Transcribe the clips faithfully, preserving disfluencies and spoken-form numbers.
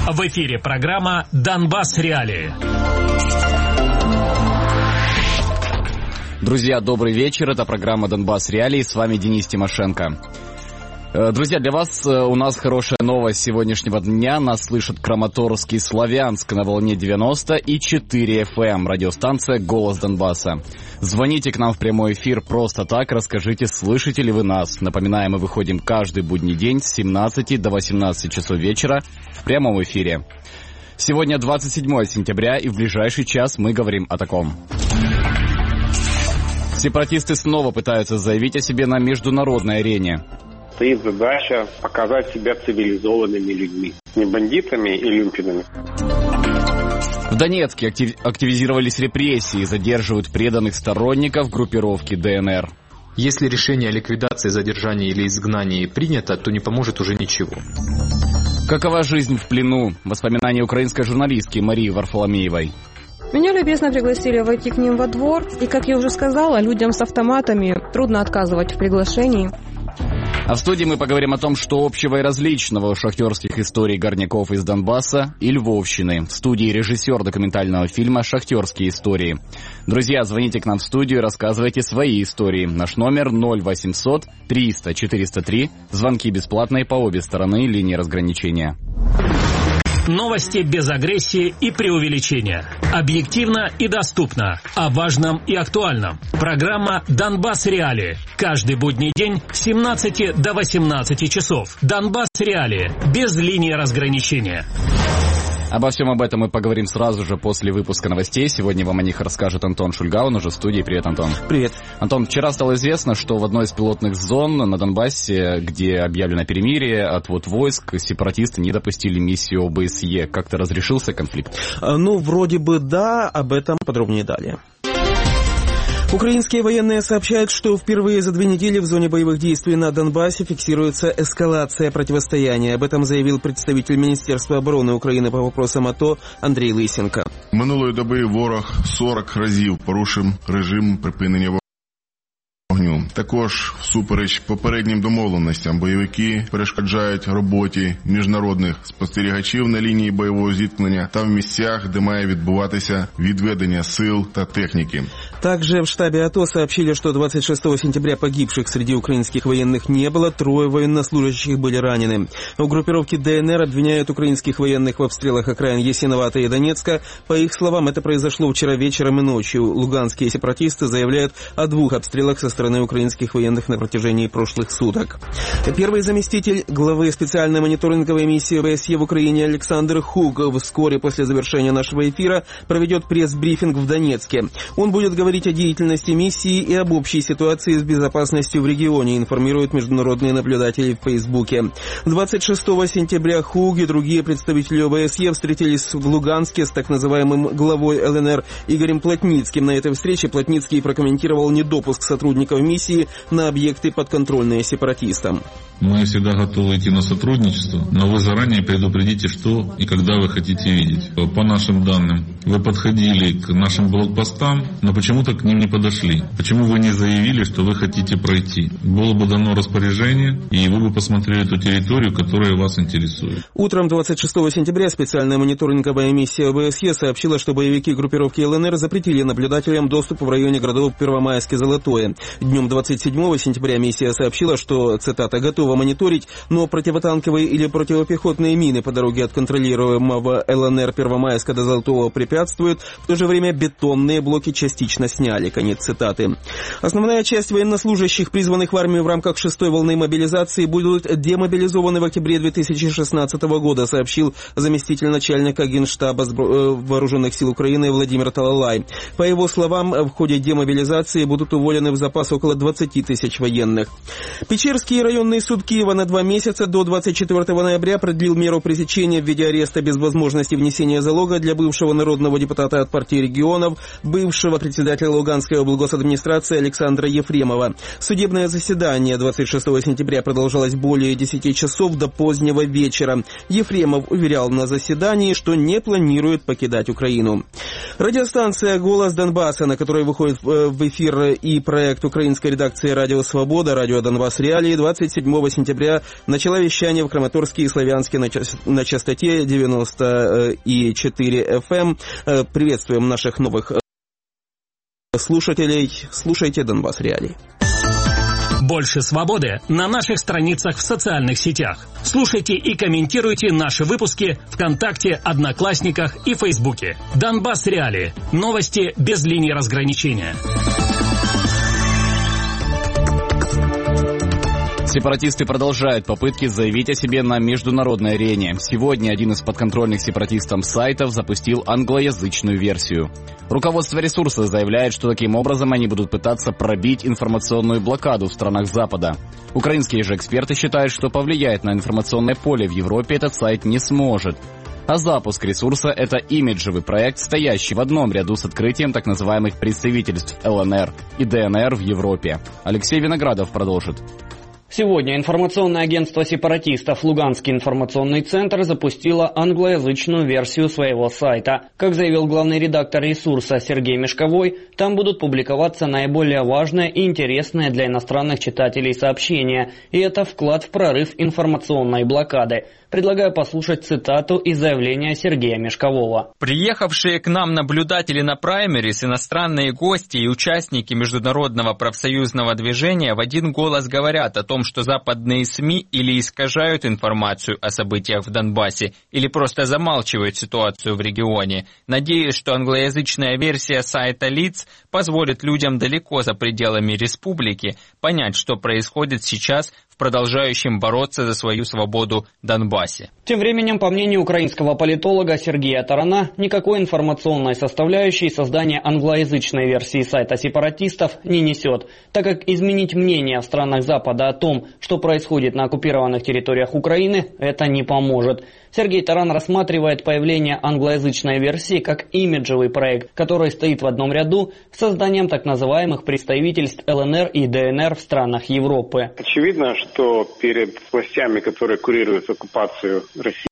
В эфире программа «Донбасс Реалии». Друзья, добрый вечер. Это программа «Донбасс Реалии». С вами Денис Тимошенко. Друзья, для вас у нас хорошая новость сегодняшнего дня. Нас слышат Краматорск и Славянск на волне девяносто и четыре эф эм. Радиостанция «Голос Донбасса». Звоните к нам в прямой эфир просто так, расскажите, слышите ли вы нас. Напоминаем, мы выходим каждый будний день с семнадцати до восемнадцати часов вечера в прямом эфире. Сегодня двадцать седьмое сентября, и в ближайший час мы говорим о таком. Сепаратисты снова пытаются заявить о себе на международной арене. Стоит задача показать себя цивилизованными людьми, не бандитами и люмпинами. В Донецке актив... активизировались репрессии, задерживают преданных сторонников группировки дэ эн эр. Если решение о ликвидации, задержании или изгнании принято, то не поможет уже ничего. Какова жизнь в плену? Воспоминания украинской журналистки Марии Варфоломеевой. Меня любезно пригласили войти к ним во двор, и, как я уже сказала, людям с автоматами трудно отказывать в приглашении. А в студии мы поговорим о том, что общего и различного у шахтерских историй горняков из Донбасса и Львовщины. В студии режиссер документального фильма «Шахтерские истории». Друзья, звоните к нам в студию и рассказывайте свои истории. Наш номер ноль восемьсот триста четыреста три. Звонки бесплатные по обе стороны линии разграничения. Новости без агрессии и преувеличения. Объективно и доступно. О важном и актуальном. Программа «Донбасс Реалии». Каждый будний день с семнадцати до восемнадцати часов. «Донбасс Реалии». Без линии разграничения. Обо всем об этом мы поговорим сразу же после выпуска новостей. Сегодня вам о них расскажет Антон Шульга, он уже в студии. Привет, Антон. Привет. Антон, вчера стало известно, что в одной из пилотных зон на Донбассе, где объявлено перемирие, отвод войск, сепаратисты не допустили миссию о бэ эс е. Как-то разрешился конфликт? Ну, вроде бы да, об этом подробнее далее. Украинские военные сообщают, что впервые за две недели в зоне боевых действий на Донбассе фиксируется эскалация противостояния. Об этом заявил представитель Міністерства оборони України по вопросам АТО Андрій Лисенко. Минулої доби ворог сорок разів порушив режим припинення вогню. Також, всупереч попереднім домовленостям, бойовики перешкоджають роботі міжнародних спостерігачів на лінії бойового зіткнення та в місцях, де має відбуватися відведення сил та техніки. Также в штабе АТО сообщили, что двадцать шестого сентября погибших среди украинских военных не было, трое военнослужащих были ранены. У группировки дэ эн эр обвиняют украинских военных в обстрелах окраин Ясиновата и Донецка. По их словам, это произошло вчера вечером и ночью. Луганские сепаратисты заявляют о двух обстрелах со стороны украинских военных на протяжении прошлых суток. Первый заместитель главы специальной мониторинговой миссии о бэ эс е в Украине Александр Хуг вскоре после завершения нашего эфира проведет пресс-брифинг в Донецке. Он будет говорить о деятельности миссии и об общей ситуации с безопасностью в регионе, информируют международные наблюдатели в Фейсбуке. двадцать шестого сентября Хуг и другие представители о бэ эс е встретились в Луганске с так называемым главой эл эн эр Игорем Плотницким. На этой встрече Плотницкий прокомментировал недопуск сотрудников миссии на объекты, подконтрольные сепаратистам. Мы всегда готовы идти на сотрудничество, но вы заранее предупредите, что и когда вы хотите видеть. По нашим данным, вы подходили к нашим блокпостам, но почему-то к ним не подошли. Почему вы не заявили, что вы хотите пройти? Было бы дано распоряжение, и вы бы посмотрели ту территорию, которая вас интересует. Утром двадцать шестого сентября специальная мониторинговая миссия о бэ эс е сообщила, что боевики группировки эл эн эр запретили наблюдателям доступ в районе городов Первомайск и Золотое. Днем двадцать седьмого сентября миссия сообщила, что, цитата, готова мониторить, но противотанковые или противопехотные мины по дороге от контролируемого эл эн эр Первомайска до Золотого препятствуют, в то же время бетонные блоки частично сняли. Конец цитаты. Основная часть военнослужащих, призванных в армию в рамках шестой волны мобилизации, будут демобилизованы в октябре две тысячи шестнадцатого года, сообщил заместитель начальника Генштаба Вооруженных сил Украины Владимир Талалай. По его словам, в ходе демобилизации будут уволены в запас около двадцати тысяч военных. Печерский районный суд Киева на два месяца до двадцать четвёртого ноября продлил меру пресечения в виде ареста без возможности внесения залога для бывшего народного депутата от партии регионов, бывшего председателя председателя Луганской облгосадминистрации Александра Ефремова. Судебное заседание двадцать шестого сентября продолжалось более десяти часов до позднего вечера. Ефремов уверял на заседании, что не планирует покидать Украину. Радиостанция «Голос Донбасса», на которой выходит в эфир и проект украинской редакции «Радио Свобода», «Радио Донбасс Реалии», двадцать седьмого сентября начала вещание в Краматорске и Славянске на, част... на частоте девяносто четыре эф эм. Приветствуем наших новых слушателей. Слушайте «Донбасс Реалии». Больше свободы на наших страницах в социальных сетях. Слушайте и комментируйте наши выпуски ВКонтакте, Одноклассниках и Фейсбуке. Донбасс Реалии. Новости без линии разграничения. Сепаратисты продолжают попытки заявить о себе на международной арене. Сегодня один из подконтрольных сепаратистам сайтов запустил англоязычную версию. Руководство ресурса заявляет, что таким образом они будут пытаться пробить информационную блокаду в странах Запада. Украинские же эксперты считают, что повлиять на информационное поле в Европе этот сайт не сможет. А запуск ресурса – это имиджевый проект, стоящий в одном ряду с открытием так называемых представительств эл эн эр и дэ эн эр в Европе. Алексей Виноградов продолжит. Сегодня информационное агентство сепаратистов «Луганский информационный центр» запустило англоязычную версию своего сайта. Как заявил главный редактор ресурса Сергей Мешковой, там будут публиковаться наиболее важные и интересные для иностранных читателей сообщения, и это вклад в прорыв информационной блокады. Предлагаю послушать цитату из заявления Сергея Мешкового. Приехавшие к нам наблюдатели на праймерис, иностранные гости и участники международного профсоюзного движения в один голос говорят о том, что западные СМИ или искажают информацию о событиях в Донбассе, или просто замалчивают ситуацию в регионе. Надеюсь, что англоязычная версия сайта ЛИЦ позволит людям далеко за пределами республики понять, что происходит сейчас в продолжающем бороться за свою свободу Донбассе. Тем временем, по мнению украинского политолога Сергея Тарана, никакой информационной составляющей создание англоязычной версии сайта сепаратистов не несет, так как изменить мнение в странах Запада о том, что происходит на оккупированных территориях Украины, это не поможет. Сергей Таран рассматривает появление англоязычной версии как имиджевый проект, который стоит в одном ряду с созданием так называемых представительств эл эн эр и дэ эн эр в странах Европы. Очевидно, что перед властями, которые курируют оккупацию России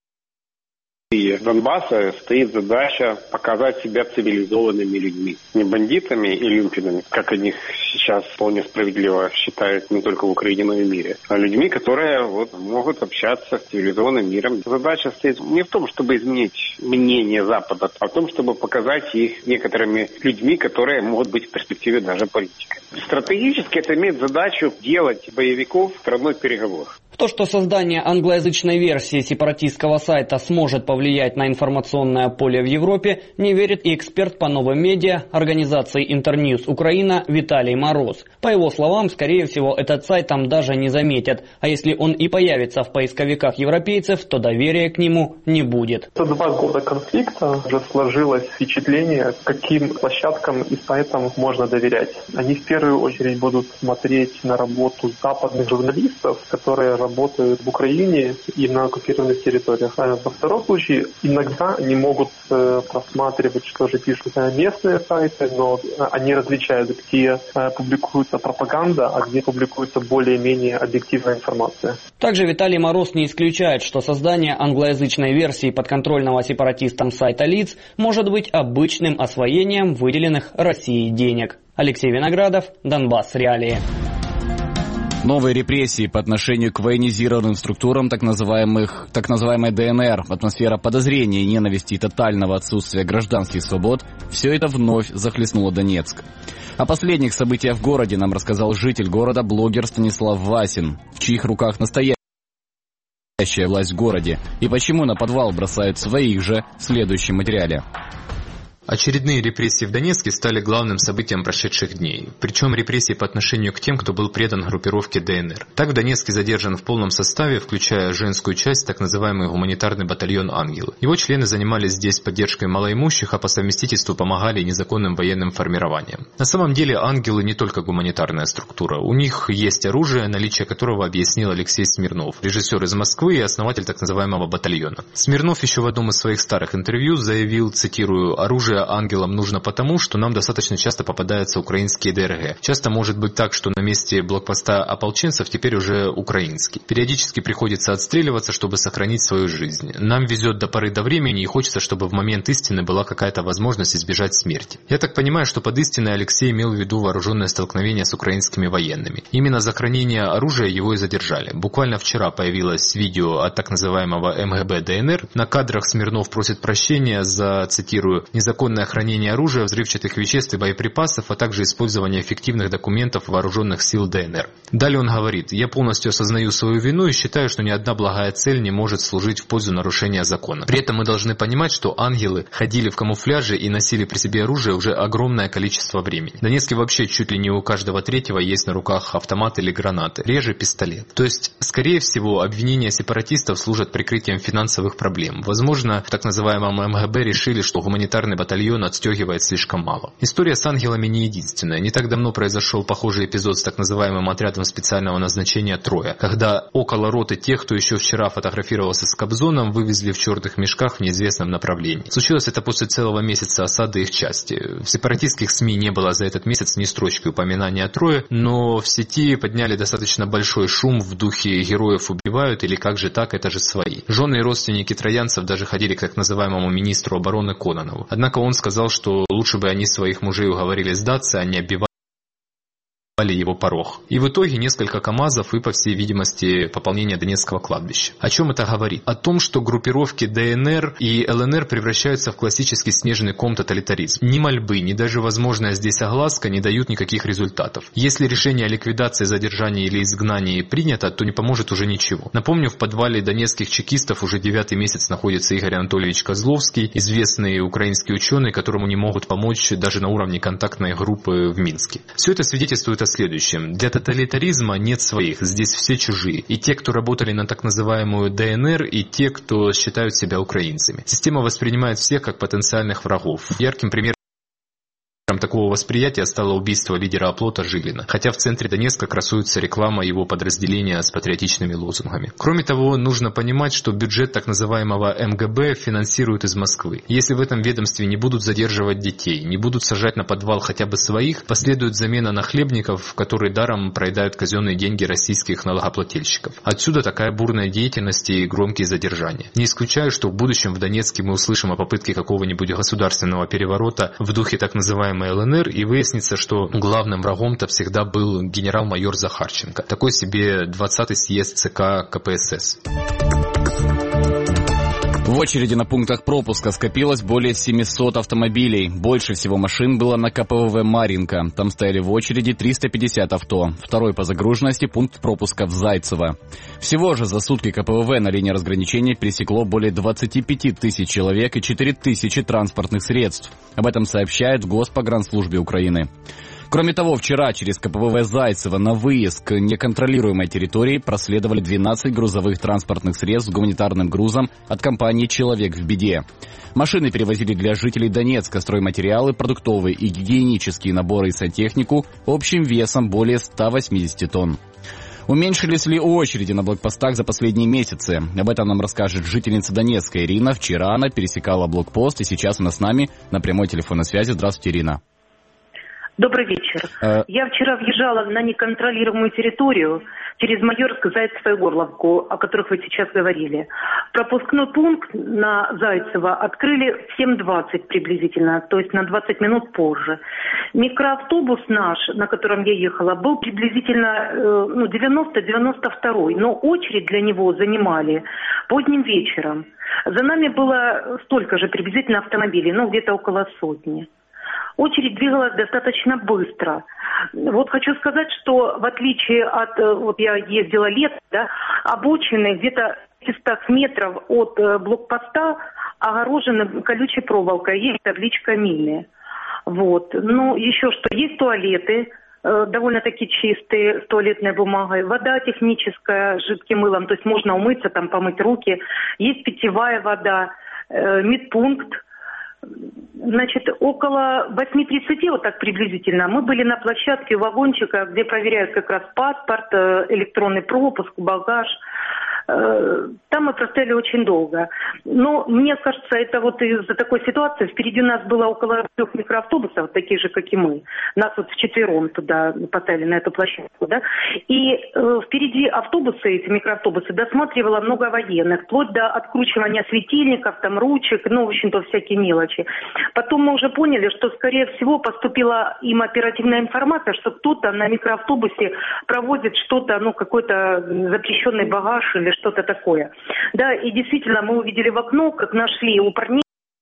и Донбасса, стоит задача показать себя цивилизованными людьми. Не бандитами и люмпинами, как о них сейчас вполне справедливо считают не только в Украине, но и в мире, а людьми, которые вот, могут общаться с цивилизованным миром. Задача стоит не в том, чтобы изменить мнение Запада, а в том, чтобы показать их некоторыми людьми, которые могут быть в перспективе даже политиками. Стратегически это имеет задачу делать боевиков страной переговоров. В то, что создание англоязычной версии сепаратистского сайта сможет повлиять на информационное поле в Европе, не верит и эксперт по новым медиа организации Интерньюз Украина Виталий Мороз. По его словам, скорее всего, этот сайт там даже не заметят, а если он и появится в поисковиках европейцев, то доверия к нему не будет. За два года конфликта уже сложилось впечатление, каким площадкам и сайтам можно доверять. Они в первую очередь будут смотреть на работу западных журналистов, которые работают в Украине и на оккупированных территориях. А во втором случае, иногда они могут э, просматривать, что же пишут местные сайты, но они различают, где э, публикуется пропаганда, а где публикуется более-менее объективная информация. Также Виталий Мороз не исключает, что создание англоязычной версии подконтрольного сепаратистам сайта ЛИЦ может быть обычным освоением выделенных Россией денег. Алексей Виноградов, Донбасс Реалии. Новые репрессии по отношению к военизированным структурам так называемых, так называемой дэ эн эр, атмосфера подозрения, ненависти и тотального отсутствия гражданских свобод – все это вновь захлестнуло Донецк. О последних событиях в городе нам рассказал житель города, блогер Станислав Васин, в чьих руках настоящая власть в городе, и почему на подвал бросают своих же в следующем материале. Очередные репрессии в Донецке стали главным событием прошедших дней. Причем репрессии по отношению к тем, кто был предан группировке дэ эн эр. Так в Донецке задержан в полном составе, включая женскую часть, так называемый гуманитарный батальон «Ангелы». Его члены занимались здесь поддержкой малоимущих, а по совместительству помогали незаконным военным формированиям. На самом деле «Ангелы» не только гуманитарная структура. У них есть оружие, наличие которого объяснил Алексей Смирнов, режиссер из Москвы и основатель так называемого батальона. Смирнов еще в одном из своих старых интервью заявил, цитирую, «Оружие оружие ангелам нужно потому, что нам достаточно часто попадаются украинские ДРГ. Часто может быть так, что на месте блокпоста ополченцев теперь уже украинский. Периодически приходится отстреливаться, чтобы сохранить свою жизнь. Нам везет до поры до времени и хочется, чтобы в момент истины была какая-то возможность избежать смерти. Я так понимаю, что под истиной Алексей имел в виду вооруженное столкновение с украинскими военными. Именно за хранение оружия его и задержали. Буквально вчера появилось видео от так называемого эм гэ бэ дэ эн эр. На кадрах Смирнов просит прощения за, цитирую, незаконное хранение оружия, взрывчатых веществ и боеприпасов, а также использование фиктивных документов вооруженных сил дэ эн эр. Далее он говорит: «Я полностью осознаю свою вину и считаю, что ни одна благая цель не может служить в пользу нарушения закона». При этом мы должны понимать, что ангелы ходили в камуфляже и носили при себе оружие уже огромное количество времени. В Донецке вообще чуть ли не у каждого третьего есть на руках автомат или гранаты, реже пистолет. То есть, скорее всего, обвинения сепаратистов служат прикрытием финансовых проблем. Возможно, в так называемом эм гэ бэ решили, что гуманитарный батальон отстегивает слишком мало. История с ангелами не единственная. Не так давно произошел похожий эпизод с так называемым отрядом специального назначения «Троя», когда около роты тех, кто еще вчера фотографировался с Кобзоном, вывезли в черных мешках в неизвестном направлении. Случилось это после целого месяца осады их части. В сепаратистских СМИ не было за этот месяц ни строчки упоминания о Трое, но в сети подняли достаточно большой шум в духе «героев убивают» или «как же так, это же свои». Жены и родственники троянцев даже ходили к так называемому министру обороны Кононову. Однако он сказал, что лучше бы они своих мужей уговорили сдаться, а не оббивать его порог. И в итоге несколько КАМАЗов и, по всей видимости, пополнение Донецкого кладбища. О чем это говорит? О том, что группировки дэ эн эр и эл эн эр превращаются в классический снежный ком тоталитаризм. Ни мольбы, ни даже возможная здесь огласка не дают никаких результатов. Если решение о ликвидации, задержании или изгнании принято, то не поможет уже ничего. Напомню, в подвале донецких чекистов уже девятый месяц находится Игорь Анатольевич Козловский, известный украинский ученый, которому не могут помочь даже на уровне контактной группы в Минске. Все это свидетельствует о следующем. Для тоталитаризма нет своих, здесь все чужие. И те, кто работали на так называемую дэ эн эр, и те, кто считают себя украинцами. Система воспринимает всех как потенциальных врагов. Ярким примером такого восприятия стало убийство лидера оплота Жилина, хотя в центре Донецка красуется реклама его подразделения с патриотичными лозунгами. Кроме того, нужно понимать, что бюджет так называемого эм гэ бэ финансируют из Москвы. Если в этом ведомстве не будут задерживать детей, не будут сажать на подвал хотя бы своих, последует замена нахлебников, которые даром проедают казенные деньги российских налогоплательщиков. Отсюда такая бурная деятельность и громкие задержания. Не исключаю, что в будущем в Донецке мы услышим о попытке какого-нибудь государственного переворота в духе так называемой эл эн эр, и выяснится, что главным врагом-то всегда был генерал-майор Захарченко. Такой себе двадцатый съезд ЦК ка пэ эс эс. В очереди на пунктах пропуска скопилось более семисот автомобилей. Больше всего машин было на ка пэ вэ вэ «Марьинка». Там стояли в очереди триста пятьдесят авто. Второй по загруженности пункт пропуска в Зайцево. Всего же за сутки ка пэ вэ вэ на линии разграничения пересекло более двадцати пяти тысяч человек и четыре тысячи транспортных средств. Об этом сообщает в Госпогранслужбе Украины. Кроме того, вчера через ка пэ вэ вэ Зайцево на выезд к неконтролируемой территории проследовали двенадцать грузовых транспортных средств с гуманитарным грузом от компании «Человек в беде». Машины перевозили для жителей Донецка стройматериалы, продуктовые и гигиенические наборы и сантехнику общим весом более ста восьмидесяти тонн. Уменьшились ли очереди на блокпостах за последние месяцы? Об этом нам расскажет жительница Донецка Ирина. Вчера она пересекала блокпост, и сейчас она с нами на прямой телефонной связи. Здравствуйте, Ирина. Добрый вечер. А... Я вчера въезжала на неконтролируемую территорию через Майорск, Зайцево и Горловку, о которых вы сейчас говорили. Пропускной пункт на Зайцево открыли в семь двадцать приблизительно, то есть на двадцать минут позже. Микроавтобус наш, на котором я ехала, был приблизительно ну, девяносто девяносто второй, но очередь для него занимали поздним вечером. За нами было столько же приблизительно автомобилей, ну где-то около сотни. Очередь двигалась достаточно быстро. Вот хочу сказать, что в отличие от, вот я ездила летом, да, обочины где-то в пятистах метров от блокпоста огорожены колючей проволокой, есть табличка «Мины». Вот. Ну, еще что, есть туалеты, э, довольно-таки чистые, с туалетной бумагой, вода техническая с жидким мылом, то есть можно умыться, там, помыть руки, есть питьевая вода, э, медпункт. Значит, около восемь тридцать, вот так приблизительно, мы были на площадке вагончика, где проверяют как раз паспорт, электронный пропуск, багаж. Там мы простояли очень долго. Но мне кажется, это вот из-за такой ситуации. Впереди нас было около трех микроавтобусов, такие же, как и мы. Нас вот вчетвером туда поставили, на эту площадку, да. И э, впереди автобусы, эти микроавтобусы, досматривало много военных, вплоть до откручивания светильников, там, ручек, ну, в общем-то, всякие мелочи. Потом мы уже поняли, что, скорее всего, поступила им оперативная информация, что кто-то на микроавтобусе проводит что-то, ну, какой-то запрещенный багаж или что-то такое. Да, и действительно, мы увидели в окно, как нашли у парней,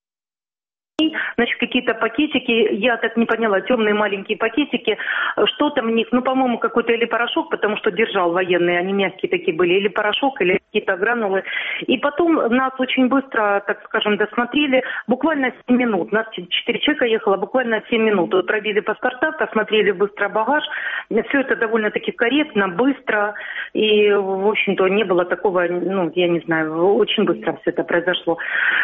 значит, какие-то пакетики, я так не поняла, темные маленькие пакетики, что там в них, ну, по-моему, какой-то или порошок, потому что держал военные, они мягкие такие были, или порошок, или какие-то гранулы. И потом нас очень быстро, так скажем, досмотрели, буквально семь минут, нас четыре человека ехало, буквально семь минут, вот пробили паспорта, посмотрели быстро багаж, все это довольно-таки корректно, быстро, и, в общем-то, не было такого, ну, я не знаю, очень быстро все это произошло.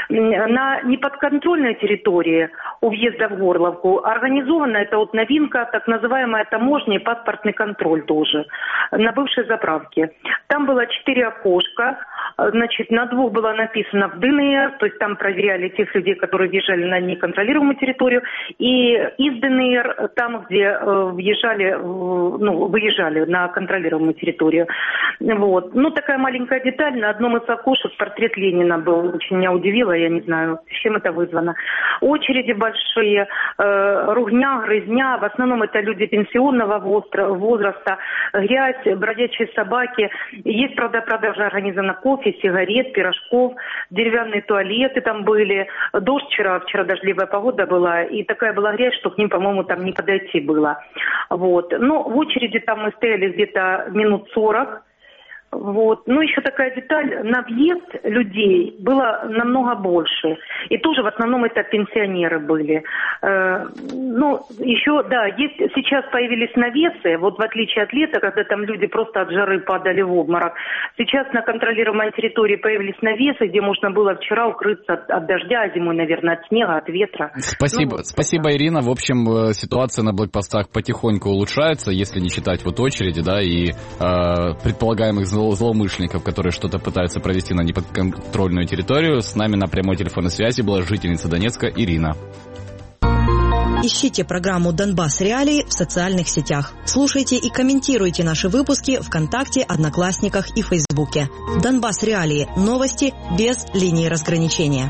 На неподконтрольной территории у въезда в Горловку организована, это вот новинка, так называемая таможня и паспортный контроль тоже, на бывшей заправке. Там было четыре окошка, значит, на двух было написано в ДНР, то есть там проверяли тех людей, которые въезжали на неконтролируемую территорию, и из ДНР, там, где э, въезжали, э, ну, выезжали на контролируемую территорию. Вот. Ну, такая маленькая деталь, на одном из окошек портрет Ленина был, очень меня удивило, я не знаю, с чем это вызвано. Очереди большие, э, ругня, грызня, в основном это люди пенсионного возраста, грязь, бродячие собаки. Есть, правда, продажа организована кофе, сигарет, пирожков, деревянные туалеты там были. Дождь вчера, вчера дождливая погода была, и такая была грязь, что к ним, по-моему, там не подойти было. Вот. Но в очереди там мы стояли где-то минут сорок. Вот. Ну, еще такая деталь, на въезд людей было намного больше. И тоже в основном это пенсионеры были. Э, ну, еще, да, есть, сейчас появились навесы, вот в отличие от лета, когда там люди просто от жары падали в обморок. Сейчас на контролируемой территории появились навесы, где можно было вчера укрыться от, от дождя, а зимой, наверное, от снега, от ветра. Спасибо, ну, спасибо, Ирина. В общем, ситуация на блокпостах потихоньку улучшается, если не считать вот очереди, да, и э, предполагаемых злоумышленников, которые что-то пытаются провести на неподконтрольную территорию. С нами на прямой телефонной связи была жительница Донецка Ирина. Ищите программу «Донбасс Реалии» в социальных сетях. Слушайте и комментируйте наши выпуски ВКонтакте, Одноклассниках и Фейсбуке. «Донбасс Реалии» – новости без линии разграничения.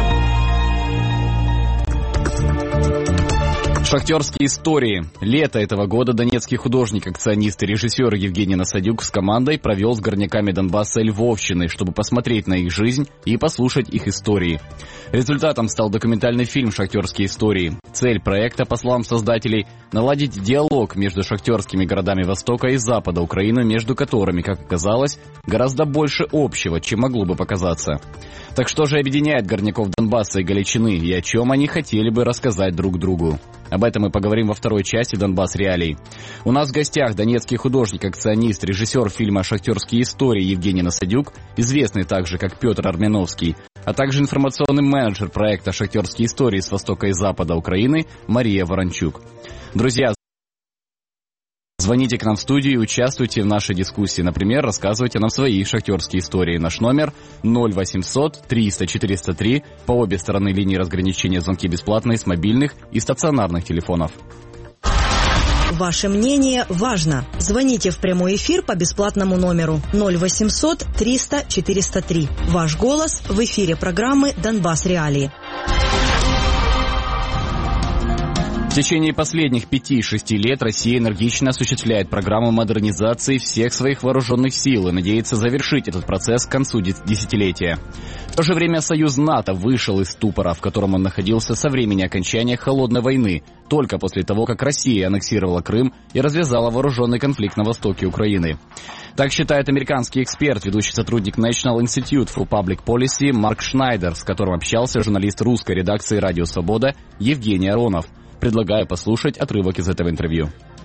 Шахтерские истории. Лето этого года донецкий художник, акционист и режиссер Евгений Насадюк с командой провел с горняками Донбасса и Львовщины, чтобы посмотреть на их жизнь и послушать их истории. Результатом стал документальный фильм «Шахтерские истории». Цель проекта, по словам создателей, наладить диалог между шахтерскими городами Востока и Запада Украины, между которыми, как оказалось, гораздо больше общего, чем могло бы показаться. Так что же объединяет горняков Донбасса и Галичины, и о чем они хотели бы рассказать друг другу? Об этом мы поговорим во второй части «Донбасс Реалий». У нас в гостях донецкий художник, акционист, режиссер фильма «Шахтерские истории» Евгений Насадюк, известный также как Петр Армяновский, а также информационный менеджер проекта «Шахтерские истории» с Востока и Запада Украины Мария Ворончук. Друзья, звоните к нам в студию и участвуйте в нашей дискуссии. Например, рассказывайте нам свои шахтерские истории. Наш номер ноль восемьсот триста четыреста три. По обе стороны линии разграничения звонки бесплатные с мобильных и стационарных телефонов. Ваше мнение важно. Звоните в прямой эфир по бесплатному номеру ноль восемьсот триста четыреста три. Ваш голос в эфире программы «Донбасс Реалии». В течение последних пяти-шести лет Россия энергично осуществляет программу модернизации всех своих вооруженных сил и надеется завершить этот процесс к концу десятилетия. В то же время союз НАТО вышел из ступора, в котором он находился со времени окончания Холодной войны, только после того, как Россия аннексировала Крым и развязала вооруженный конфликт на востоке Украины. Так считает американский эксперт, ведущий сотрудник National Institute for Public Policy Марк Шнайдер, с которым общался журналист русской редакции «Радио Свобода» Евгений Аронов. Предлагаю послушать отрывок из этого интервью.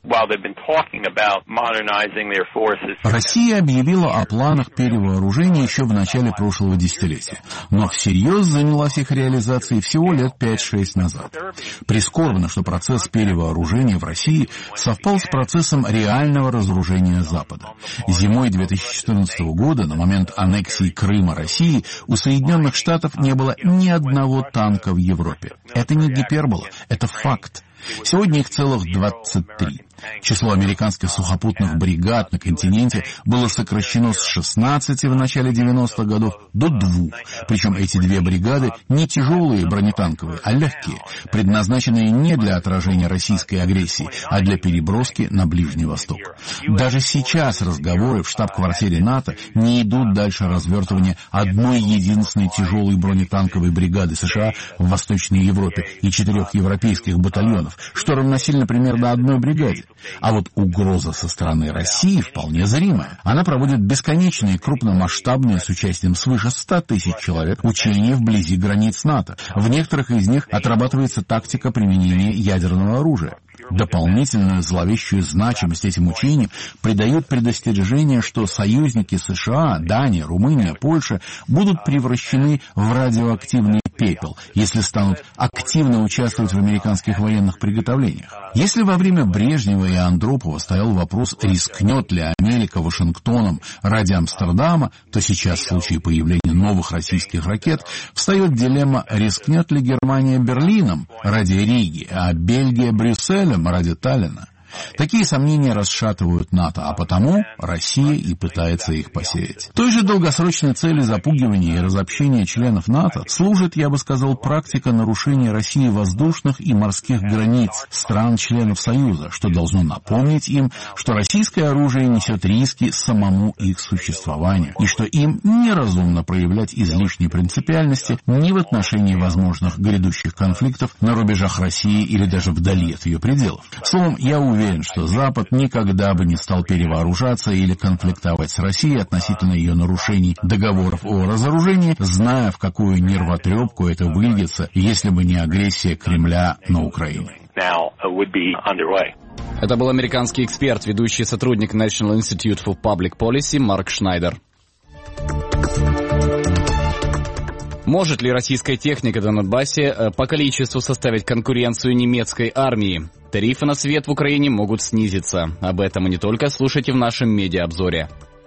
Россия объявила о планах перевооружения еще в начале прошлого десятилетия, но всерьез занялась их реализацией всего лет пять-шесть назад. Прискорбно, что процесс перевооружения в России совпал с процессом реального разоружения Запада. Зимой две тысячи четырнадцатого года, на момент аннексии Крыма России, у Соединенных Штатов не было ни одного танка в Европе. Это не гипербола, это факт. Сегодня их целых двадцать три. Число американских сухопутных бригад на континенте было сокращено с шестнадцати в начале девяностых годов до двух. Причем эти две бригады не тяжелые бронетанковые, а легкие, предназначенные не для отражения российской агрессии, а для переброски на Ближний Восток. Даже сейчас разговоры в штаб-квартире НАТО не идут дальше развертывания одной единственной тяжелой бронетанковой бригады США в Восточной Европе и четырех европейских батальонов, что равносильно примерно одной бригаде. А вот угроза со стороны России вполне зримая. Она проводит бесконечные крупномасштабные с участием свыше ста тысяч человек учения вблизи границ НАТО. В некоторых из них отрабатывается тактика применения ядерного оружия. Дополнительную зловещую значимость этим учениям придают предостережение, что союзники США, Дания, Румыния, Польша будут превращены в радиоактивный пепел, если станут активно участвовать в американских военных приготовлениях. Если во время Брежнева и Андропова стоял вопрос, рискнет ли Америка Вашингтоном ради Амстердама, то сейчас в случае появления новых российских ракет встает дилемма, рискнет ли Германия Берлином ради Риги, а Бельгия Брюсселем ради Таллина. Такие сомнения расшатывают НАТО, а потому Россия и пытается их посеять. Той же долгосрочной цели запугивания и разобщения членов НАТО служит, я бы сказал, практика нарушения России воздушных и морских границ стран-членов Союза, что должно напомнить им, что российское оружие несет риски самому их существованию, и что им неразумно проявлять излишней принципиальности ни в отношении возможных грядущих конфликтов на рубежах России или даже вдали от ее пределов. Словом, я уверен, Уверен, что Запад никогда бы не стал перевооружаться или конфликтовать с Россией относительно ее нарушений договоров о разоружении, зная, в какую нервотрепку это выльется, если бы не агрессия Кремля на Украину. Это был американский эксперт, ведущий сотрудник National Institute for Public Policy Марк Шнайдер. Может ли российская техника на Донбассе по количеству составить конкуренцию немецкой армии? Тарифы на свет в Украине могут снизиться. Об этом и не только слушайте в нашем медиаобзоре.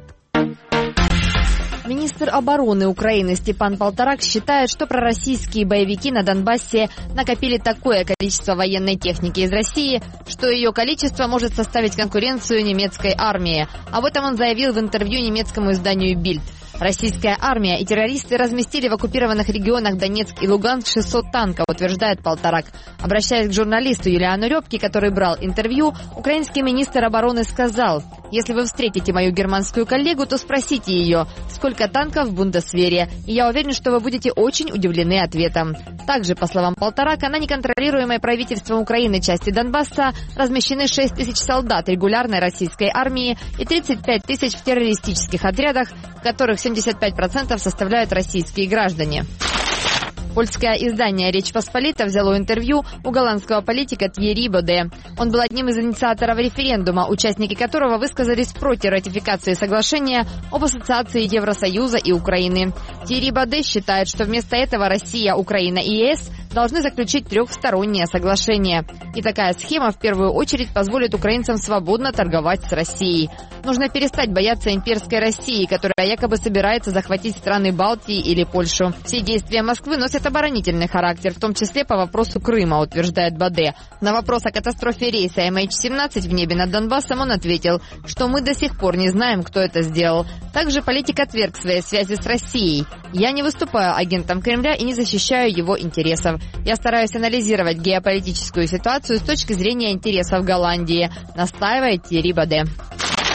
Министр обороны Украины Степан Полторак считает, что пророссийские боевики на Донбассе накопили такое количество военной техники из России, что ее количество может составить конкуренцию немецкой армии. Об этом он заявил в интервью немецкому изданию «Бильд». Российская армия и террористы разместили в оккупированных регионах Донецк и Луганск шестьсот танков, утверждает Полторак. Обращаясь к журналисту Юлиану Рёбке, который брал интервью, украинский министр обороны сказал: «Если вы встретите мою германскую коллегу, то спросите ее, сколько танков в Бундесвере, и я уверен, что вы будете очень удивлены ответом». Также, по словам Полторака, на неконтролируемой правительством Украины части Донбасса размещены шесть тысяч солдат регулярной российской армии и тридцать пять тысяч в террористических отрядах, в которых семьдесят пять процентов составляют российские граждане. Польское издание «Речь Посполита» взяло интервью у голландского политика Тьерри Боде. Он был одним из инициаторов референдума, участники которого высказались против ратификации соглашения об ассоциации Евросоюза и Украины. Тьерри Боде считает, что вместо этого Россия, Украина и ЕС должны заключить трехстороннее соглашение. И такая схема в первую очередь позволит украинцам свободно торговать с Россией. Нужно перестать бояться имперской России, которая якобы собирается захватить страны Балтии или Польшу. Все действия Москвы носят оборонительный характер, в том числе по вопросу Крыма, утверждает Боде. На вопрос о катастрофе рейса эм эйч семнадцать в небе над Донбассом он ответил, что мы до сих пор не знаем, кто это сделал. Также политик отверг свои связи с Россией. «Я не выступаю агентом Кремля и не защищаю его интересов. Я стараюсь анализировать геополитическую ситуацию с точки зрения интересов Голландии», настаивает Тьерри Боде.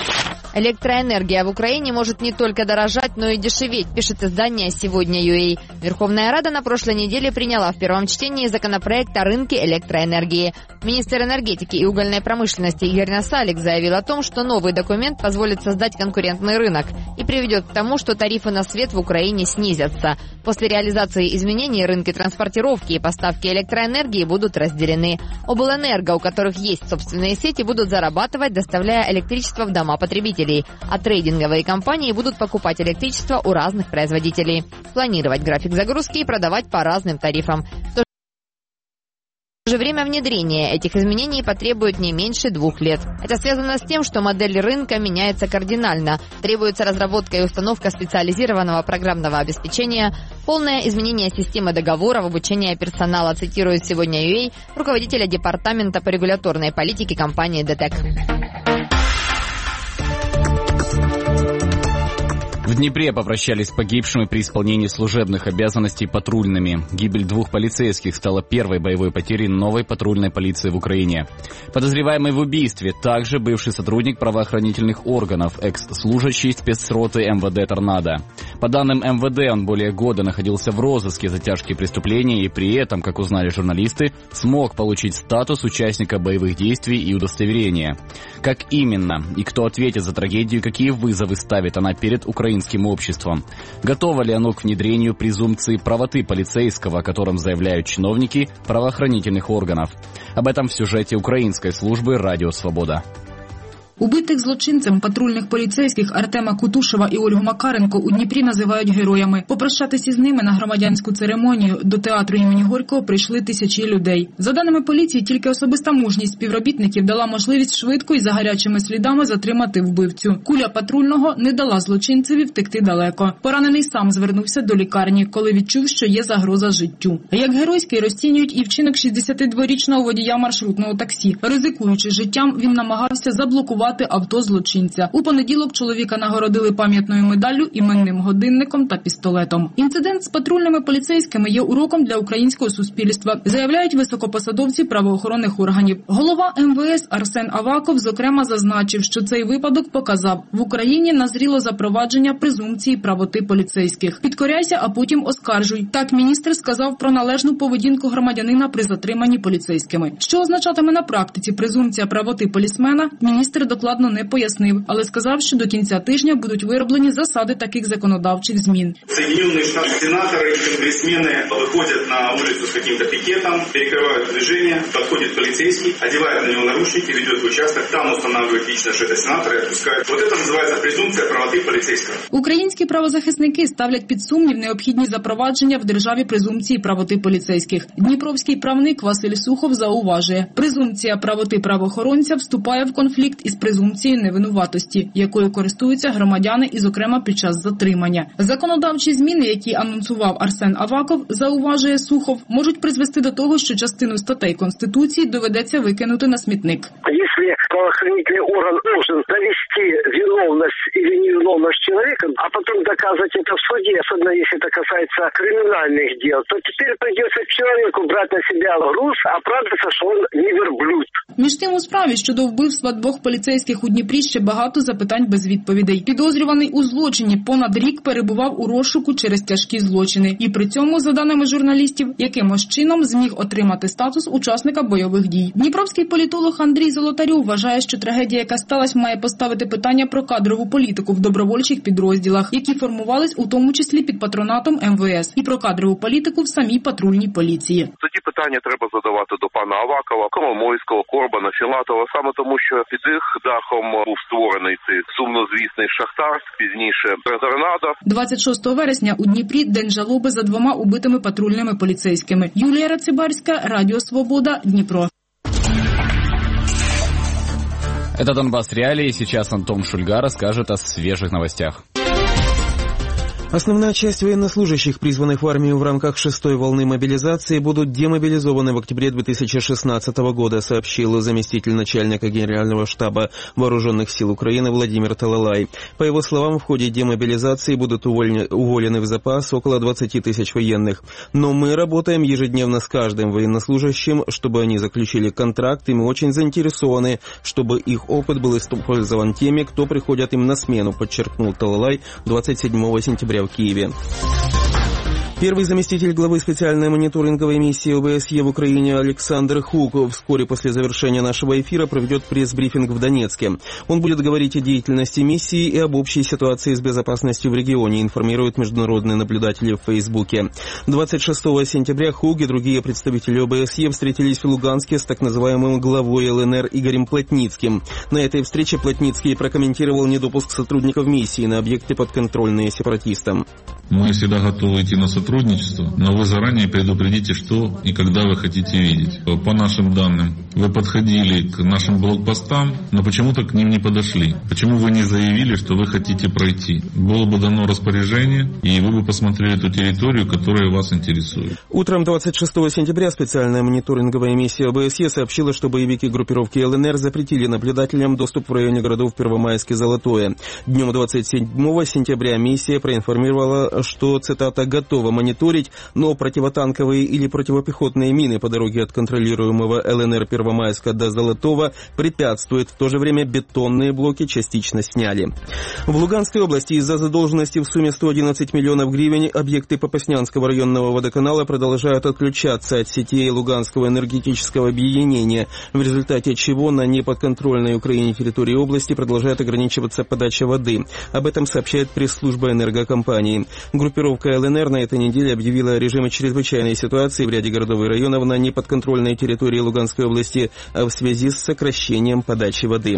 Электроэнергия в Украине может не только дорожать, но и дешеветь, пишет издание «Сегодня.ua». Верховная Рада на прошлой неделе приняла в первом чтении законопроект о рынке электроэнергии. Министр энергетики и угольной промышленности Игорь Насалик заявил о том, что новый документ позволит создать конкурентный рынок и приведет к тому, что тарифы на свет в Украине снизятся. После реализации изменений рынки транспортировки и поставки электроэнергии будут разделены. Облэнерго, у которых есть собственные сети, будут зарабатывать, доставляя электричество в дома потребителей, а трейдинговые компании будут покупать электричество у разных производителей, планировать график загрузки и продавать по разным тарифам. В то же время внедрение этих изменений потребует не меньше двух лет. Это связано с тем, что модель рынка меняется кардинально. Требуется разработка и установка специализированного программного обеспечения, полное изменение системы договоров, обучение персонала, цитирует «Сегодня.ua» руководителя департамента по регуляторной политике компании ДТЭК. В Днепре попрощались с погибшими при исполнении служебных обязанностей патрульными. Гибель двух полицейских стала первой боевой потерей новой патрульной полиции в Украине. Подозреваемый в убийстве также бывший сотрудник правоохранительных органов, экс-служащий спецроты МВД «Торнадо». По данным МВД, он более года находился в розыске за тяжкие преступления и при этом, как узнали журналисты, смог получить статус участника боевых действий и удостоверение. Как именно и кто ответит за трагедию, какие вызовы ставит она перед украинским обществом? Готово ли оно к внедрению презумпции правоты полицейского, о котором заявляют чиновники правоохранительных органов? Об этом в сюжете украинской службы «Радио Свобода». Убитих злочинцем патрульних поліцейських Артема Кутушева і Ольгу Макаренко у Дніпрі називають героями. Попрощатись із ними на громадянську церемонію до театру імені Горького прийшли тисячі людей. За даними поліції, тільки особиста мужність співробітників дала можливість швидко і за гарячими слідами затримати вбивцю. Куля патрульного не дала злочинцеві втекти далеко. Поранений сам звернувся до лікарні, коли відчув, що є загроза життю. Як геройський розцінюють і вчинок шістдесятидворічного водія маршрутного таксі. Ризикуючи життям, він намагався заблокувати авто злочинця. У понеділок чоловіка нагородили пам'ятною медаллю, іменним годинником та пістолетом. Інцидент з патрульними поліцейськими є уроком для українського суспільства, заявляють високопосадовці правоохоронних органів. Голова ем ве ес Арсен Аваков, зокрема, зазначив, що цей випадок показав, в Україні назріло запровадження презумпції правоти поліцейських. Підкоряйся, а потім оскаржуй. Так міністр сказав про належну поведінку громадянина при затриманні поліцейськими. Що означатиме на практиці презумпція правоти полісмена, міністр докладно не пояснив, але сказав, що до кінця тижня будуть вироблені засади таких законодавчих змін. Соединенные Штаты сенаторы, конгрессмены выходят на улицу с каким-то пикетом, перекрывают движение, подходит полицейский, одевает на него наручники, ведет в участок, там устанавливает лично, что это сенаторы, и отпускают. Вот это называется презумпция правоты полицейского. Українські правозахисники ставлять під сумнів необхідні запровадження в державі презумпції правоти поліцейських. Дніпровський правник Василь Сухов зауважує, презумпція правоти правоохоронця вступає в конфлікт із презумпцією невинуватості, якою користуються громадяни і, зокрема, під час затримання. Законодавчі зміни, які анонсував Арсен Аваков, зауважує Сухов, можуть призвести до того, що частину статей Конституції доведеться викинути на смітник. Якщо правоохранительний орган должен довести виновность или невиновность человека, а потом доказывать это в суде, особенно если это касается криминальных дел, то теперь придется человеку брать на себя груз, оправдаться, что он не верблюд. Між тим у справі щодо вбивства двох поліцейських у Дніпрі ще багато запитань без відповідей. Підозрюваний у злочині понад рік перебував у розшуку через тяжкі злочини. І при цьому, за даними журналістів, якимось чином зміг отримати статус учасника бойових дій. Дніпровський політолог Андрій Золотарьов вважає, що трагедія, яка сталася, має поставити питання про кадрову політику в добровольчих підрозділах, які формувались у тому числі під патронатом ем ве ес, і про кадрову політику в самій патрульній поліції. Тоді питання треба задавати до пана Авакова, Коломойського, Корбана, Філатова, саме тому, що під їх дахом був створений цей сумнозвісний шахтар, пізніше Торнадо. двадцять шостого вересня у Дніпрі день жалоби за двома убитими патрульними поліцейськими. Юлія Рацибарська, Радіо Свобода, Дніпро. Это «Донбасс Реалии». Сейчас Антон Шульга расскажет о свежих новостях. Основная часть военнослужащих, призванных в армию в рамках шестой волны мобилизации, будут демобилизованы в октябре две тысячи шестнадцатого года, сообщил заместитель начальника Генерального штаба Вооруженных сил Украины Владимир Талалай. По его словам, в ходе демобилизации будут уволены, уволены в запас около двадцати тысяч военных. Но мы работаем ежедневно с каждым военнослужащим, чтобы они заключили контракт, и мы очень заинтересованы, чтобы их опыт был использован теми, кто приходит им на смену, подчеркнул Талалай двадцать седьмого сентября в Киеве. Первый заместитель главы специальной мониторинговой миссии ОБСЕ в Украине Александр Хук вскоре после завершения нашего эфира проведет пресс-брифинг в Донецке. Он будет говорить о деятельности миссии и об общей ситуации с безопасностью в регионе, информируют международные наблюдатели в Фейсбуке. двадцать шестого сентября Хук и другие представители ОБСЕ встретились в Луганске с так называемым главой ЛНР Игорем Плотницким. На этой встрече Плотницкий прокомментировал недопуск сотрудников миссии на объекты, подконтрольные сепаратистам. Мы всегда готовы идти на сотрудничество, но вы заранее предупредите, что и когда вы хотите видеть. По нашим данным, вы подходили к нашим блокпостам, но почему-то к ним не подошли. Почему вы не заявили, что вы хотите пройти? Было бы дано распоряжение, и вы бы посмотрели ту территорию, которая вас интересует. Утром двадцать шестого сентября специальная мониторинговая миссия ОБСЕ сообщила, что боевики группировки ЛНР запретили наблюдателям доступ в районе городов Первомайск и Золотое. Днем двадцать седьмого сентября миссия проинформировала, что, цитата, «готова мониторить, но противотанковые или противопехотные мины по дороге от контролируемого ЛНР Первомайска до Золотого препятствуют. В то же время бетонные блоки частично сняли». В Луганской области из-за задолженности в сумме сто одиннадцать миллионов гривен объекты Попаснянского районного водоканала продолжают отключаться от сетей Луганского энергетического объединения, в результате чего на неподконтрольной Украине территории области продолжает ограничиваться подача воды. Об этом сообщает пресс-служба энергокомпании. Группировка ЛНР на этой неделе объявила о режиме чрезвычайной ситуации в ряде городов и районов на неподконтрольной территории Луганской области в связи с сокращением подачи воды.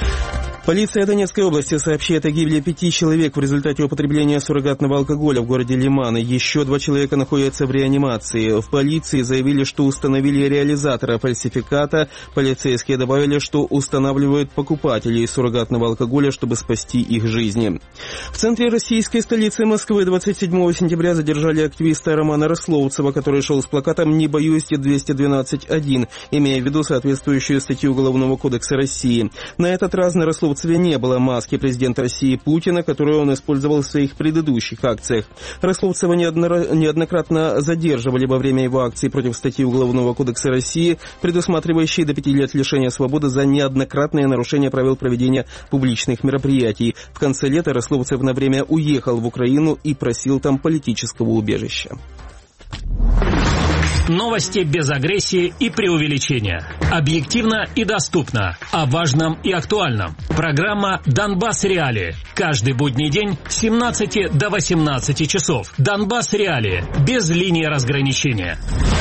Полиция Донецкой области сообщает о гибели пяти человек в результате употребления суррогатного алкоголя в городе Лиманы. Еще два человека находятся в реанимации. В полиции заявили, что установили реализатора фальсификата. Полицейские добавили, что устанавливают покупателей суррогатного алкоголя, чтобы спасти их жизни. В центре российской столицы Москвы двадцать седьмого сентября задержали активиста Романа Рословцева, который шел с плакатом «Не боюсь двести двенадцать один», имея в виду соответствующую статью Уголовного кодекса России. На этот раз на Рословцеве не было маски президента России Путина, которую он использовал в своих предыдущих акциях. Рословцева неоднократно задерживали во время его акций против статьи Уголовного кодекса России, предусматривающей до пяти лет лишения свободы за неоднократное нарушение правил проведения публичных мероприятий. В конце лета Рословцев на время уехал в Украину и просил там политического убежища. Новости без агрессии и преувеличения. Объективно и доступно. О важном и актуальном. Программа «Донбасс Реалии». Каждый будний день с семнадцати до восемнадцати часов. «Донбасс Реалии». Без линии разграничения.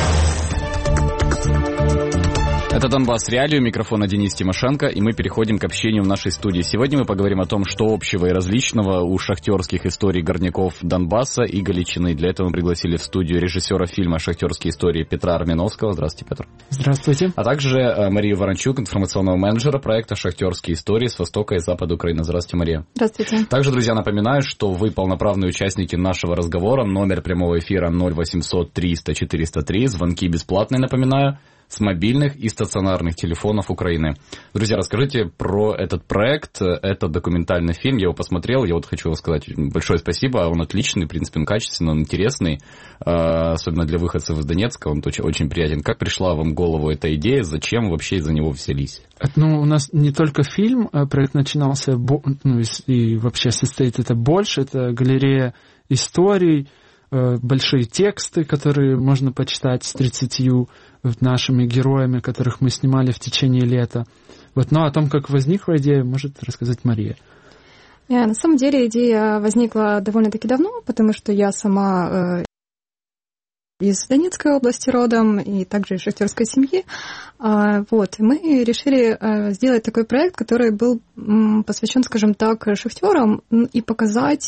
Это «Донбасс Реалии», у микрофона Денис Тимошенко, и мы переходим к общению в нашей студии. Сегодня мы поговорим о том, что общего и различного у шахтерских историй горняков Донбасса и Галичины. Для этого мы пригласили в студию режиссера фильма «Шахтерские истории» Петра Армяновского. Здравствуйте, Петр. Здравствуйте. А также Марию Ворончук, информационного менеджера проекта «Шахтерские истории» с востока и запада Украины. Здравствуйте, Мария. Здравствуйте. Также, друзья, напоминаю, что вы полноправные участники нашего разговора. Номер прямого эфира ноль восемьсот триста четыреста три. Звонки бесплатные, напоминаю, с мобильных и стационарных телефонов Украины. Друзья, расскажите про этот проект. Это документальный фильм, я его посмотрел. Я вот хочу сказать большое спасибо. Он отличный, в принципе, он качественный, он интересный. Особенно для выходцев из Донецка, он очень, очень приятен. Как пришла вам в голову эта идея? Зачем вообще за него взялись? Ну, у нас не только фильм, проект начинался, ну, и вообще состоит это больше. Это галерея историй, большие тексты, которые можно почитать с тридцатью нашими героями, которых мы снимали в течение лета. Вот, но о том, как возникла идея, может рассказать Мария. На самом деле идея возникла довольно-таки давно, потому что я сама э, из Донецкой области родом и также из шахтерской семьи. А, вот, мы решили э, сделать такой проект, который был посвящен, скажем так, шахтерам и показать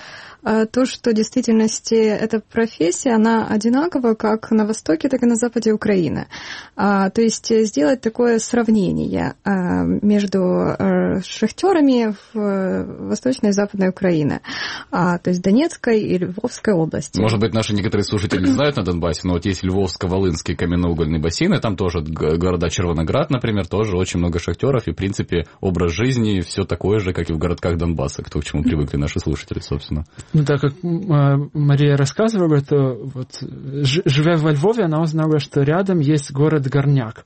то, что в действительности эта профессия, она одинакова как на востоке, так и на западе Украины. То есть сделать такое сравнение между шахтерами в восточной и западной Украине, то есть Донецкой и Львовской области. Может быть, наши некоторые слушатели не знают на Донбассе, но вот есть Львовско-Волынский каменноугольный бассейн, и там тоже города Червоноград, например, тоже очень много шахтеров, и, в принципе, образ жизни все такое же, как и в городках Донбасса, к чему привыкли наши слушатели, собственно. Ну, так как Мария рассказывала, то вот, живя во Львове, она узнала, что рядом есть город Горняк.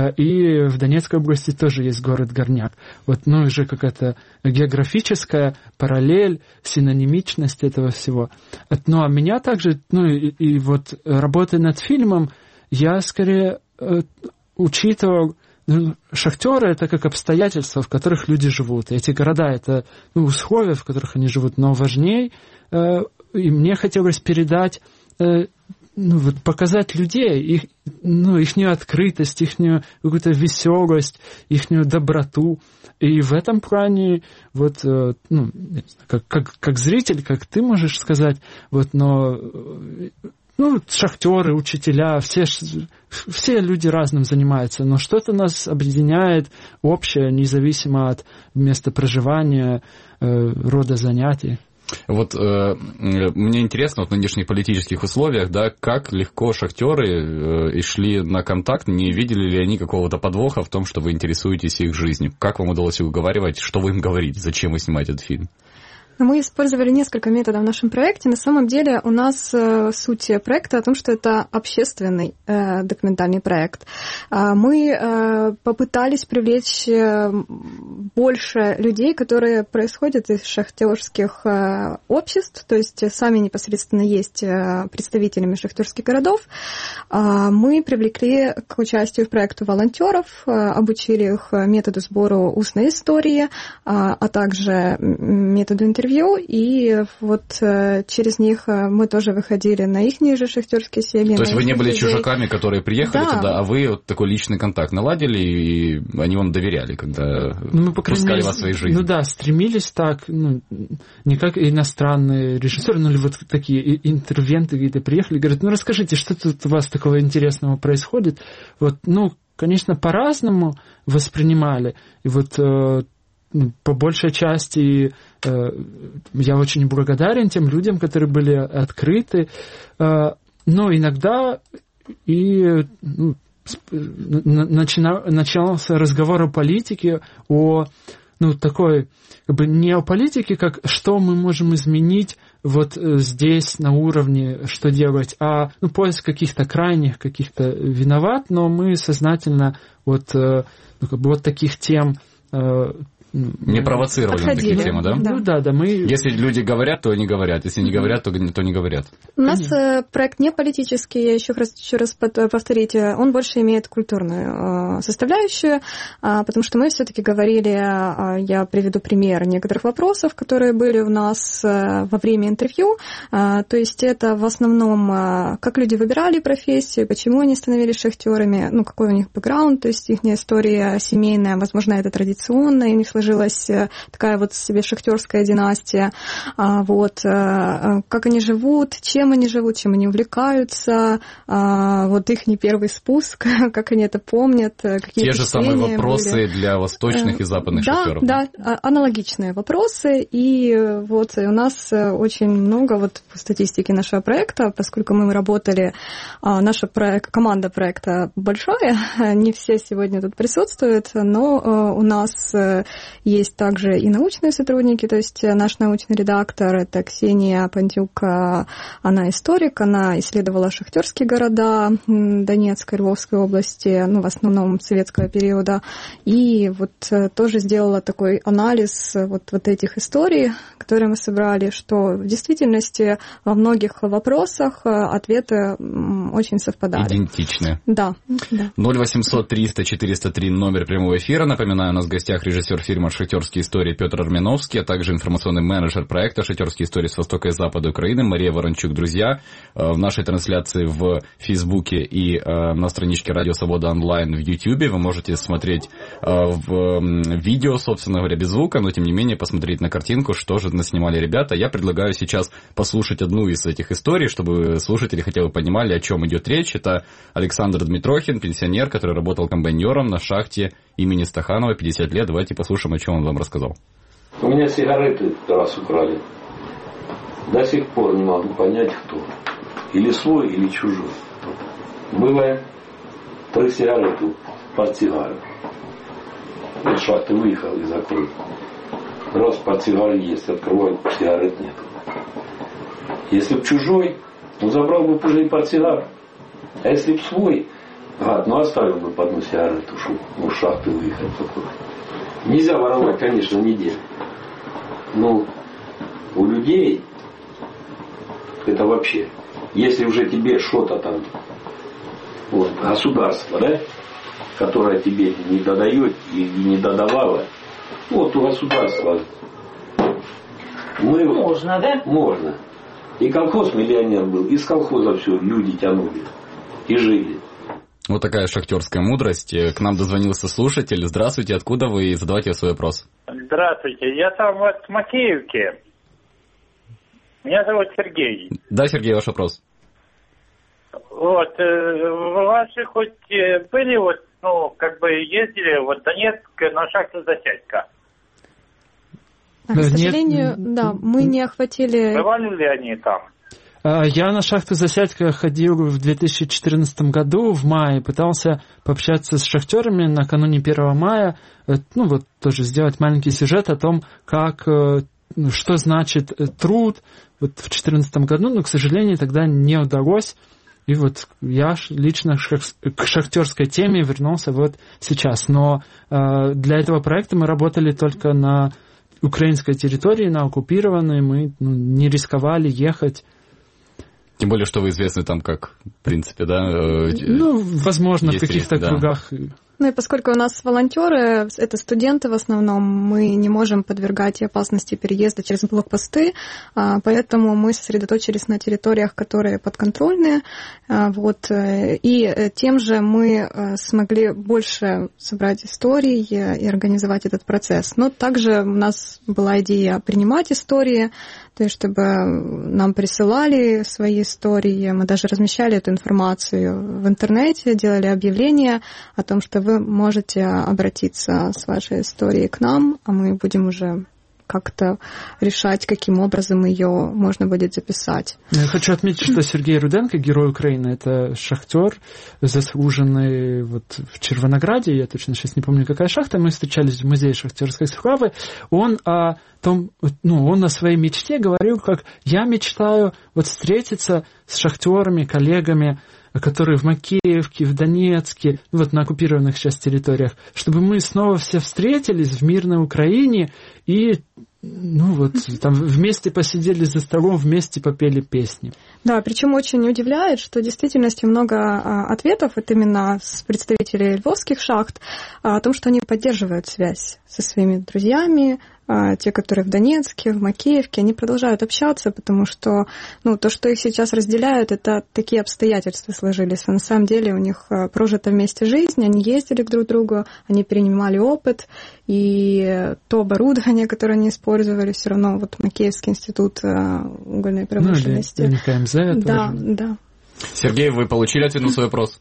И в Донецкой области тоже есть город Горняк. Вот, ну, уже какая-то географическая параллель, синонимичность этого всего. Ну, а меня также, ну, и, и вот работая над фильмом, я скорее э, учитывал, ну, шахтеры — это как обстоятельства, в которых люди живут. Эти города — это, ну, условия, в которых они живут. Но важнее, э, и мне хотелось передать, э, ну, вот показать людей, их, ну, ихнюю открытость, ихнюю какую-то веселость, ихнюю доброту. И в этом плане, вот, э, ну, как, как, как зритель, как ты можешь сказать, вот, но... Ну, шахтеры, учителя, все, все люди разным занимаются, но что-то нас объединяет общее, независимо от места проживания, э, рода занятий. Вот э, мне интересно, вот в нынешних политических условиях, да, как легко шахтеры э, шли на контакт, не видели ли они какого-то подвоха в том, что вы интересуетесь их жизнью? Как вам удалось их уговаривать, что вы им говорите, зачем вы снимаете этот фильм? Мы использовали несколько методов в нашем проекте. На самом деле у нас э, суть проекта о том, что это общественный э, документальный проект. Э, мы э, попытались привлечь э, больше людей, которые происходят из шахтерских э, обществ, то есть сами непосредственно есть э, представителями шахтерских городов. Э, мы привлекли к участию в проекту волонтеров, э, обучили их методу сбора устной истории, э, а также методу интервью. И вот э, через них мы тоже выходили на их же шахтерские семьи. То есть вы не были людей. Чужаками, которые приехали да. туда, а вы вот такой личный контакт наладили, и они вам доверяли, когда ну, мы, пускали вас в своей жизни. Ну да, стремились так, ну, не как иностранные режиссеры, ну или вот такие интервенты где-то приехали, говорят, ну расскажите, что тут у вас такого интересного происходит. Вот, ну, конечно, по-разному воспринимали. И вот э, по большей части э, я очень благодарен тем людям, которые были открыты, э, но иногда и ну, начина, начался разговор о политике, о ну, такой, как бы не о политике, как что мы можем изменить вот здесь, на уровне, что делать, а ну, поиск каких-то крайних, каких-то виноват, но мы сознательно вот, ну, как бы вот таких тем не провоцировали на такие темы, да? да? Ну да, да. Мы... Если люди говорят, то они говорят. Если не говорят, то, то не говорят. У нас Конечно. проект не политический, я еще раз, еще раз повторите, он больше имеет культурную составляющую, потому что мы все-таки говорили, я приведу пример некоторых вопросов, которые были у нас во время интервью. То есть это в основном, как люди выбирали профессию, почему они становились шахтерами, ну, какой у них бэкграунд, то есть их история семейная, возможно, это традиционная, у них сложилась такая вот себе шахтерская династия, вот, как они живут, чем они живут, чем они увлекаются, вот их не первый спуск, как они это помнят, какие Те же самые вопросы были. Для восточных и западных да, шахтеров. Да, да, аналогичные вопросы, и вот у нас очень много, вот по статистике нашего проекта, поскольку мы работали, наша проект, команда проекта большая, не все сегодня тут присутствуют, но у нас есть также и научные сотрудники, то есть наш научный редактор, это Ксения Пантюк, она историк, она исследовала шахтерские города Донецкой, Львовской области, ну, в основном советского периода, и вот тоже сделала такой анализ вот, вот этих историй, которые мы собрали, что в действительности во многих вопросах ответы очень совпадали. Идентичны. Да. да. ноль восемьсот триста четыреста три номер прямого эфира. Напоминаю, у нас в гостях режиссер фильма шоураннер «Шахтерские истории» Петр Армяновский, а также информационный менеджер проекта «Шахтерские истории» с востока и запада Украины Мария Ворончук. Друзья, в нашей трансляции в Фейсбуке и на страничке Радио Свобода онлайн в Ютьюбе вы можете смотреть в видео, собственно говоря, без звука, но тем не менее посмотреть на картинку, что же наснимали ребята. Я предлагаю сейчас послушать одну из этих историй, чтобы слушатели хотя бы понимали, о чем идет речь. Это Александр Дмитрохин, пенсионер, который работал комбайнером на шахте имени Стаханова, пятьдесят лет. Давайте послушаем, о чем он вам рассказал. У меня сигареты раз украли. До сих пор не могу понять, кто. Или свой, или чужой. Было три сигареты портсигара. Из шахты выехал и закрыл. Раз портсигары есть, открываю, сигарет нет. Если б чужой, ну забрал бы уже и портсигар. А если б свой, гад, ну оставил бы по одну сигарету, чтобы в шахты выехать такой. Нельзя воровать, конечно, нигде. Но у людей это вообще, если уже тебе что-то там, вот, государство, да, которое тебе не додает и не додавало, вот у государства мы... Можно, да? Можно. И колхоз миллионер был, из колхоза все люди тянули и жили. Вот такая шахтерская мудрость. К нам дозвонился слушатель. Здравствуйте, откуда вы? Задавайте свой вопрос. Здравствуйте, я там вот в Макеевке. Меня зовут Сергей. Да, Сергей, ваш вопрос. Вот, ваши хоть были вот, ну, как бы ездили вот в Донецк на шахту Засядька? А, к сожалению, Нет. да, мы не охватили... Бывали ли они там? Я на шахту Засядька ходил в две тысячи четырнадцатом году, в мае, пытался пообщаться с шахтерами накануне первого мая, ну вот тоже сделать маленький сюжет о том, как, что значит труд вот в две тысячи четырнадцатом году, но, к сожалению, тогда не удалось. И вот я лично к шахтерской теме вернулся вот сейчас. Но для этого проекта мы работали только на украинской территории, на оккупированной, мы ну, не рисковали ехать. Тем более, что вы известны там как, в принципе, да? Ну, возможно, в каких-то риск, кругах. Да. Ну и поскольку у нас волонтеры, это студенты в основном, мы не можем подвергать опасности переезда через блокпосты, поэтому мы сосредоточились на территориях, которые подконтрольные. Вот. И тем же мы смогли больше собрать историй и организовать этот процесс. Но также у нас была идея принимать истории, то есть чтобы нам присылали свои истории, мы даже размещали эту информацию в интернете, делали объявления о том, что вы можете обратиться с вашей историей к нам, а мы будем уже как-то решать, каким образом ее можно будет записать. Я хочу отметить, что Сергей Руденко, герой Украины, это шахтер, заслуженный вот в Червонограде, я точно сейчас не помню, какая шахта, мы встречались в музее шахтерской славы, он о том, ну, он о своей мечте говорил, как я мечтаю вот встретиться с шахтерами, коллегами, которые в Макеевке, в Донецке, вот на оккупированных сейчас территориях, чтобы мы снова все встретились в мирной Украине и ну вот там вместе посидели за столом, вместе попели песни. Да, причем очень удивляет, что в действительности много ответов вот именно с представителей львовских шахт о том, что они поддерживают связь со своими друзьями, те, которые в Донецке, в Макеевке, они продолжают общаться, потому что ну, то, что их сейчас разделяют, это такие обстоятельства сложились. А на самом деле у них прожита вместе жизнь, они ездили к друг другу, они перенимали опыт, и то оборудование, которое они использовали, все равно вот Макеевский институт угольной промышленности. Ну, или КМЗ тоже. Да, да. Сергей, вы получили ответ на свой вопрос?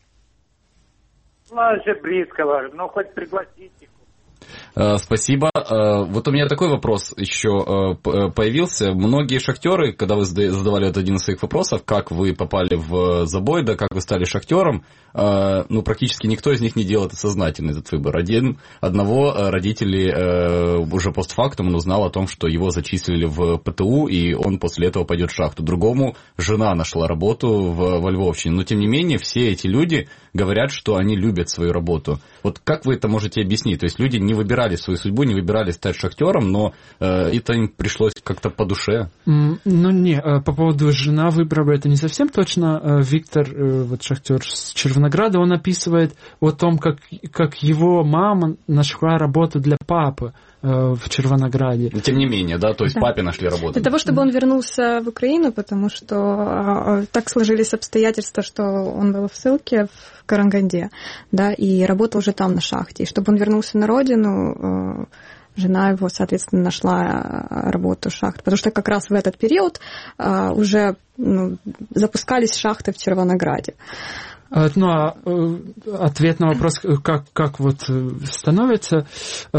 Лаже близкого, но хоть пригласите. Спасибо. Вот у меня такой вопрос еще появился. Многие шахтеры, когда вы задавали вот один из своих вопросов, как вы попали в забой, да, как вы стали шахтером, ну, практически никто из них не делал это сознательно, этот выбор. Один, одного родители уже постфактум он узнал о том, что его зачислили в ПТУ, и он после этого пойдет в шахту. Другому жена нашла работу в, во Львовщине. Но, тем не менее, все эти люди говорят, что они любят свою работу. Вот как вы это можете объяснить? То есть люди не выбирали свою судьбу, не выбирали стать шахтером, но э, это им пришлось как-то по душе. Mm, ну, не, по поводу жена выбрала, это не совсем точно. Виктор, вот шахтер с Червонограда, он описывает о том, как, как его мама нашла работу для папы. в Червонограде. Но тем не менее, да, то есть да. папе нашли работу. Для того, чтобы он вернулся в Украину, потому что так сложились обстоятельства, что он был в ссылке в Караганде, да, и работал уже там на шахте. И чтобы он вернулся на родину, жена его, соответственно, нашла работу в шахте. Потому что как раз в этот период уже ну, запускались шахты в Червонограде. Ну, а ответ на вопрос, как, как вот становится...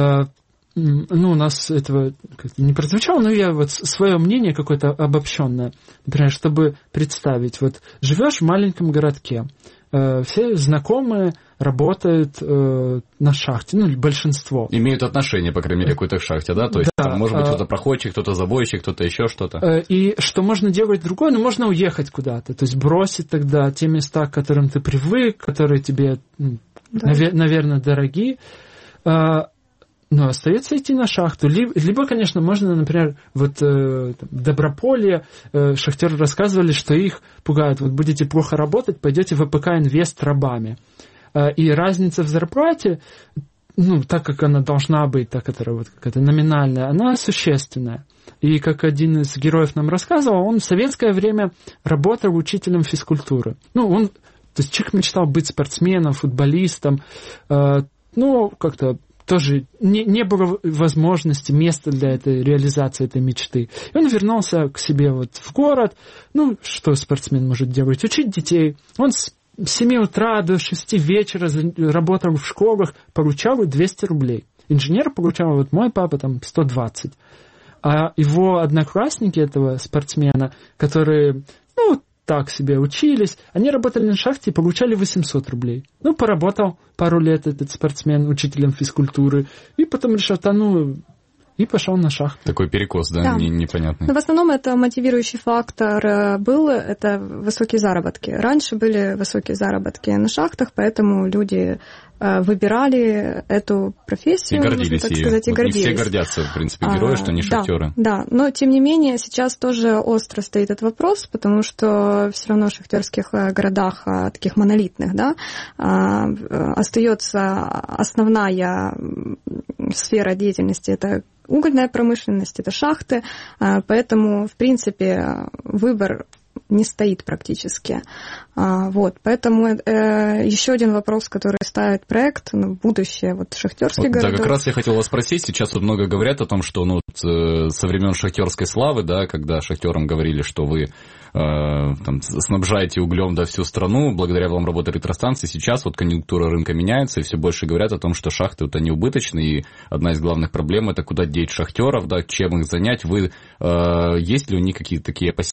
Ну, у нас этого не прозвучало, но я вот свое мнение какое-то обобщенное. Например, чтобы представить, вот живешь в маленьком городке, э, все знакомые работают э, на шахте, ну, большинство. Имеют отношение, по крайней мере, к какой-то шахте, да? То есть, да, там, может быть, кто-то проходчик, кто-то забойщик, кто-то еще что-то. Э, и что можно делать другое, ну, можно уехать куда-то, то есть бросить тогда те места, к которым ты привык, которые тебе, ну, да. навер- наверное, дороги. Э, Но остается идти на шахту. Либо, либо конечно, можно, например, вот э, Доброполье, э, шахтеры рассказывали, что их пугают. Вот будете плохо работать, пойдете в ВПК Инвест рабами. Э, и разница в зарплате, ну, так как она должна быть, так которая вот какая-то номинальная, она существенная. И как один из героев нам рассказывал, он в советское время работал учителем физкультуры. Ну, он, то есть человек мечтал быть спортсменом, футболистом, э, ну, как-то тоже не, не было возможности, места для этой реализации этой мечты. И он вернулся к себе вот в город. Ну, что спортсмен может делать? Учить детей. Он с семи утра до шести вечера работал в школах, получал двести рублей. Инженер получал, вот мой папа, там, сто двадцать. А его одноклассники этого спортсмена, которые, ну, так себе учились, они работали на шахте и получали восемьсот рублей. Ну, поработал пару лет этот спортсмен учителем физкультуры, и потом решил, а ну, и пошел на шахту. Такой перекос, да, да. Не, непонятный. Но в основном это мотивирующий фактор был, это высокие заработки. Раньше были высокие заработки на шахтах, поэтому люди выбирали эту профессию, и гордились так ею. сказать, и вот гордились. Не все гордятся, в принципе, герои, а, что они шахтеры. Да, да, но тем не менее сейчас тоже остро стоит этот вопрос, потому что все равно в шахтерских городах, таких монолитных, да, остается основная сфера деятельности, это угольная промышленность, это шахты, поэтому, в принципе, выбор не стоит практически. Вот, поэтому э, еще один вопрос, который ставит проект на будущее, вот шахтерских вот, городов. Да, как раз я хотел вас спросить, сейчас вот много говорят о том, что ну, со времен шахтерской славы, да, когда шахтерам говорили, что вы э, там, снабжаете углем да, всю страну, благодаря вам работе электростанций, сейчас вот конъюнктура рынка меняется, и все больше говорят о том, что шахты вот, они убыточны, и одна из главных проблем это куда деть шахтеров, да, чем их занять. Вы, э, есть ли у них какие-то такие опасения?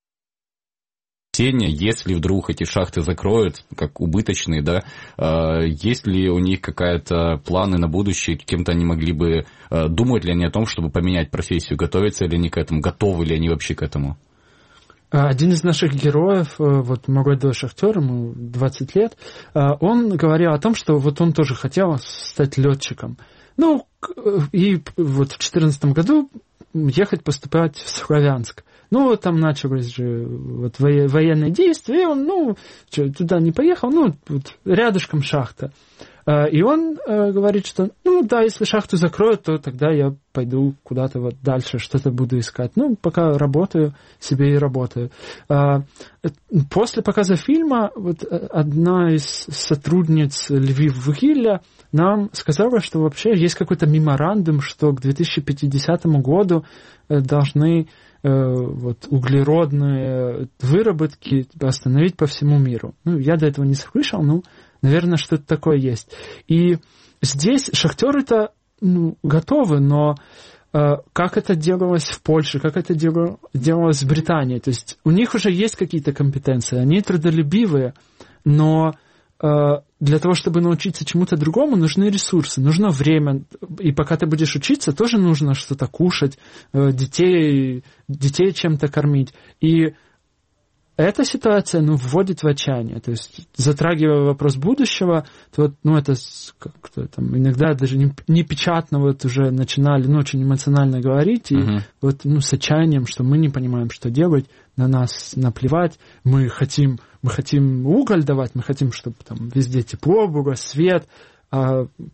Если вдруг эти шахты закроют, как убыточные, да, э, есть ли у них какая-то планы на будущее, кем-то они могли бы, э, думают ли они о том, чтобы поменять профессию, готовятся ли они к этому, готовы ли они вообще к этому? Один из наших героев, вот молодой шахтер, ему двадцать лет, он говорил о том, что вот он тоже хотел стать летчиком. Ну, и вот в две тысячи четырнадцатом году ехать поступать в Славянск. Ну, там началось же вот военные действия, и он, ну, что, туда не поехал, ну, вот рядышком шахта. И он говорит, что, ну, да, если шахту закроют, то тогда я пойду куда-то вот дальше, что-то буду искать. Ну, пока работаю, себе и работаю. После показа фильма вот одна из сотрудниц Львив-Вугилля нам сказала, что вообще есть какой-то меморандум, что к две тысячи пятидесятому году должны вот, углеродные выработки остановить по всему миру. Ну, я до этого не слышал, но, наверное, что-то такое есть. И здесь шахтеры-то ну, готовы, но э, как это делалось в Польше, как это дело, делалось в Британии, то есть у них уже есть какие-то компетенции, они трудолюбивые, но для того, чтобы научиться чему-то другому, нужны ресурсы, нужно время. И пока ты будешь учиться, тоже нужно что-то кушать, детей, детей чем-то кормить. И эта ситуация ну, вводит в отчаяние. То есть, затрагивая вопрос будущего, то ну, это как-то там иногда даже не, не печатно вот уже начинали ну, очень эмоционально говорить, и uh-huh. вот ну, с отчаянием, что мы не понимаем, что делать, на нас наплевать, мы хотим, мы хотим уголь давать, мы хотим, чтобы там везде тепло было, свет, а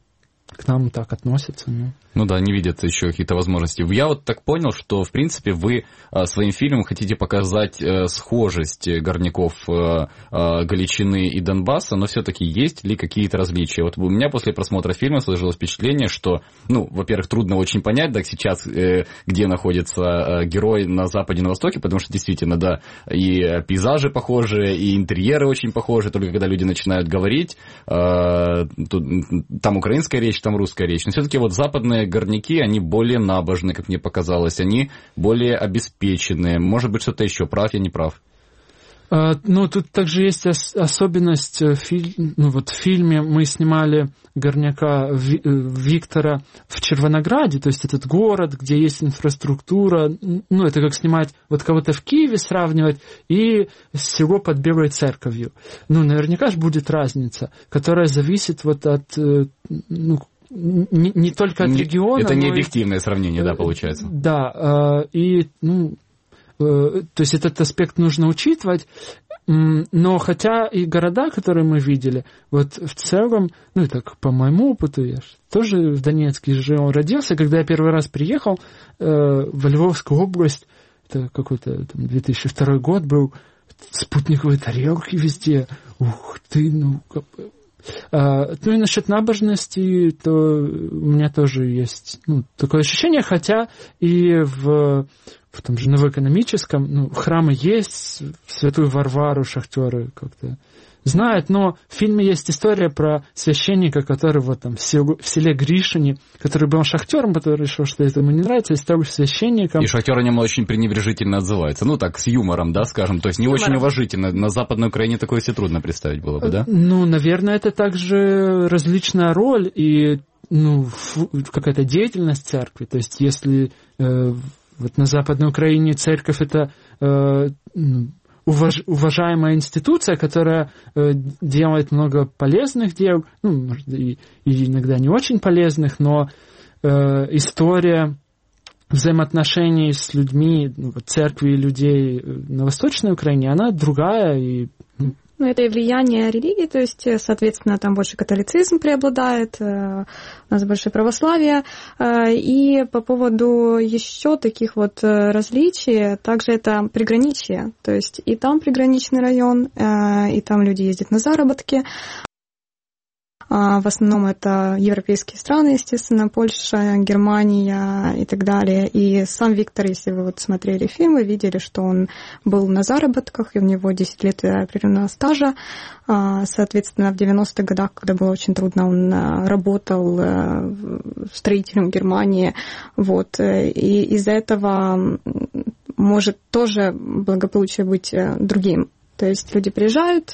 к нам так относятся. Ну. ну да, не видят еще какие-то возможности. Я вот так понял, что, в принципе, вы а, своим фильмом хотите показать а, схожесть горняков а, а, Галичины и Донбасса, но все-таки есть ли какие-то различия? Вот у меня после просмотра фильма сложилось впечатление, что, ну, во-первых, трудно очень понять, да, сейчас, э, где находится э, герой на Западе и на Востоке, потому что действительно, да, и пейзажи похожи, и интерьеры очень похожи, только когда люди начинают говорить, э, тут, там украинская речь, там русская речь. Но все-таки вот западные горняки, они более набожные, как мне показалось, они более обеспеченные. Может быть, что-то еще. Прав я, не прав? Uh, ну, тут также есть ос- особенность, фи- ну, вот в фильме мы снимали горняка Ви- Виктора в Червонограде, то есть этот город, где есть инфраструктура, ну, это как снимать вот кого-то в Киеве сравнивать и село под Белой Церковью. Ну, наверняка же будет разница, которая зависит вот от, ну, не, не только от региона. Это не объективное и... сравнение, да, получается? Да, и, ну, то есть этот аспект нужно учитывать, но хотя и города, которые мы видели, вот в целом, ну, так по моему опыту, я тоже в Донецке жил, родился, когда я первый раз приехал э, в Львовскую область, это какой-то там, две тысячи второй год был, спутниковые тарелки везде, ух ты, ну, как... Uh, ну и насчет набожности, то у меня тоже есть, ну, такое ощущение, хотя и в, в том же новоэкономическом, ну, храмы есть, святую Варвару шахтеры как-то знают, но в фильме есть история про священника, который вот там в, селу, в селе Гришине, который был шахтером, который решил, что это ему не нравится, и стал священником. И шахтер о нем очень пренебрежительно отзывается. Ну так, с юмором, да, скажем, то есть не юмором. Очень уважительно. На Западной Украине такое себе трудно представить было бы, да? Ну, наверное, это также различная роль и, ну, какая-то деятельность церкви. То есть если э, вот на Западной Украине церковь это... Э, Уваж, уважаемая институция, которая э, делает много полезных дел, ну, может, и, и иногда не очень полезных, но э, история взаимоотношений с людьми, ну, церкви и людей на Восточной Украине, она другая и... Ну, это и влияние религии, то есть, соответственно, там больше католицизм преобладает, у нас больше православие. И по поводу еще таких вот различий, также это приграничье, то есть и там приграничный район, и там люди ездят на заработки. В основном это европейские страны, естественно, Польша, Германия и так далее. И сам Виктор, если вы вот смотрели фильм, вы видели, что он был на заработках, и у него десять лет определенного стажа. Соответственно, в девяностых годах, когда было очень трудно, он работал строителем в Германии. Вот. И из-за этого может тоже благополучие быть другим. То есть люди приезжают,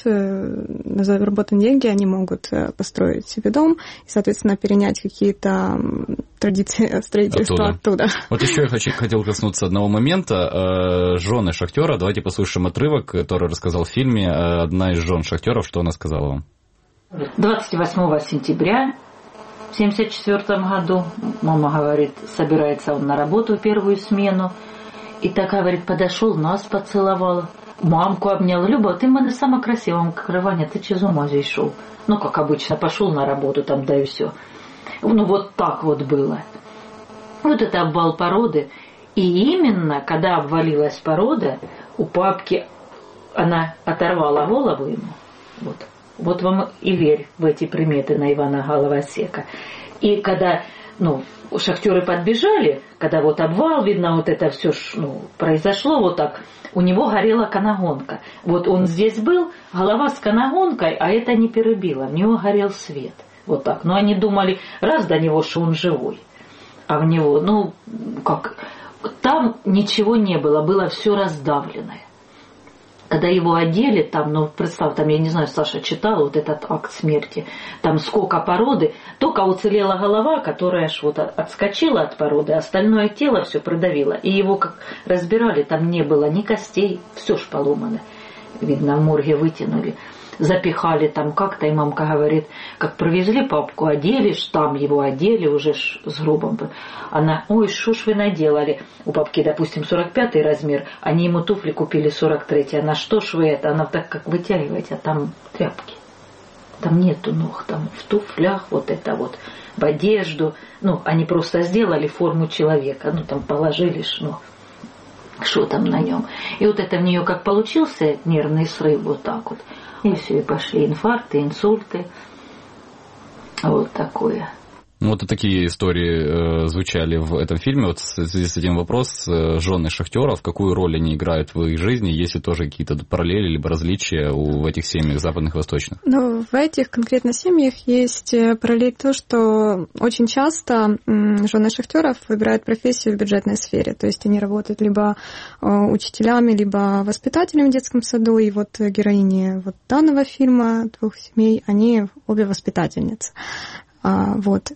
на заработанные деньги они могут построить себе дом и, соответственно, перенять какие-то традиции строительства оттуда. оттуда. Вот еще я хочу, хотел коснуться одного момента. Жены шахтера. Давайте послушаем отрывок, который рассказал в фильме. Одна из жен шахтеров, что она сказала вам. двадцать восьмого сентября в семьдесят четвёртом году, мама говорит, собирается он на работу в первую смену. И так, говорит, подошел, нас поцеловал. Мамку обнял. Люба, ты мене сама красивая. Он говорит, Ваня, ты че с ума зашел? Ну, как обычно, пошел на работу там, да и все. Ну, вот так вот было. Вот это обвал породы. И именно, когда обвалилась порода, у папки она оторвала голову ему. Вот. Вот вам и верь в эти приметы на Ивана Головосека. И когда, ну, шахтеры подбежали, когда вот обвал, видно, вот это все, ну, произошло вот так, у него горела канагонка. Вот он здесь был, голова с канагонкой, а это не перебило, у него горел свет. Вот так. Но они думали, раз до него, что он живой. А в него, ну, как, там ничего не было, было все раздавленное. Когда его одели, там, ну, представь, там, я не знаю, Саша читала вот этот акт смерти, там сколько породы, только уцелела голова, которая аж вот отскочила от породы, остальное тело все продавило. И его как разбирали, там не было ни костей, все ж поломано. Видно, в морге вытянули. Запихали там как-то, и мамка говорит, как провезли папку, одели, там его одели уже с гробом. Она, ой, что ж вы наделали? У папки, допустим, сорок пятый размер, они ему туфли купили сорок третий. Она, что ж вы это? Она так как вытягиваете, а там тряпки. Там нету ног, там в туфлях вот это вот, в одежду. Ну, они просто сделали форму человека, ну, там положили, ну, что там на нем. И вот это в нее как получился нервный срыв, вот так вот. И все, и пошли инфаркты, инсульты. Вот такое. Вот и такие истории э, звучали в этом фильме. Вот в связи с этим вопрос, э, жены шахтеров, какую роль они играют в их жизни, есть ли тоже какие-то параллели либо различия у, в этих семьях западных и восточных? Ну, в этих конкретно семьях есть параллель то, что очень часто жены шахтеров выбирают профессию в бюджетной сфере. То есть они работают либо учителями, либо воспитателями в детском саду. И вот героини вот данного фильма «Двух семей», они обе воспитательницы. Вот.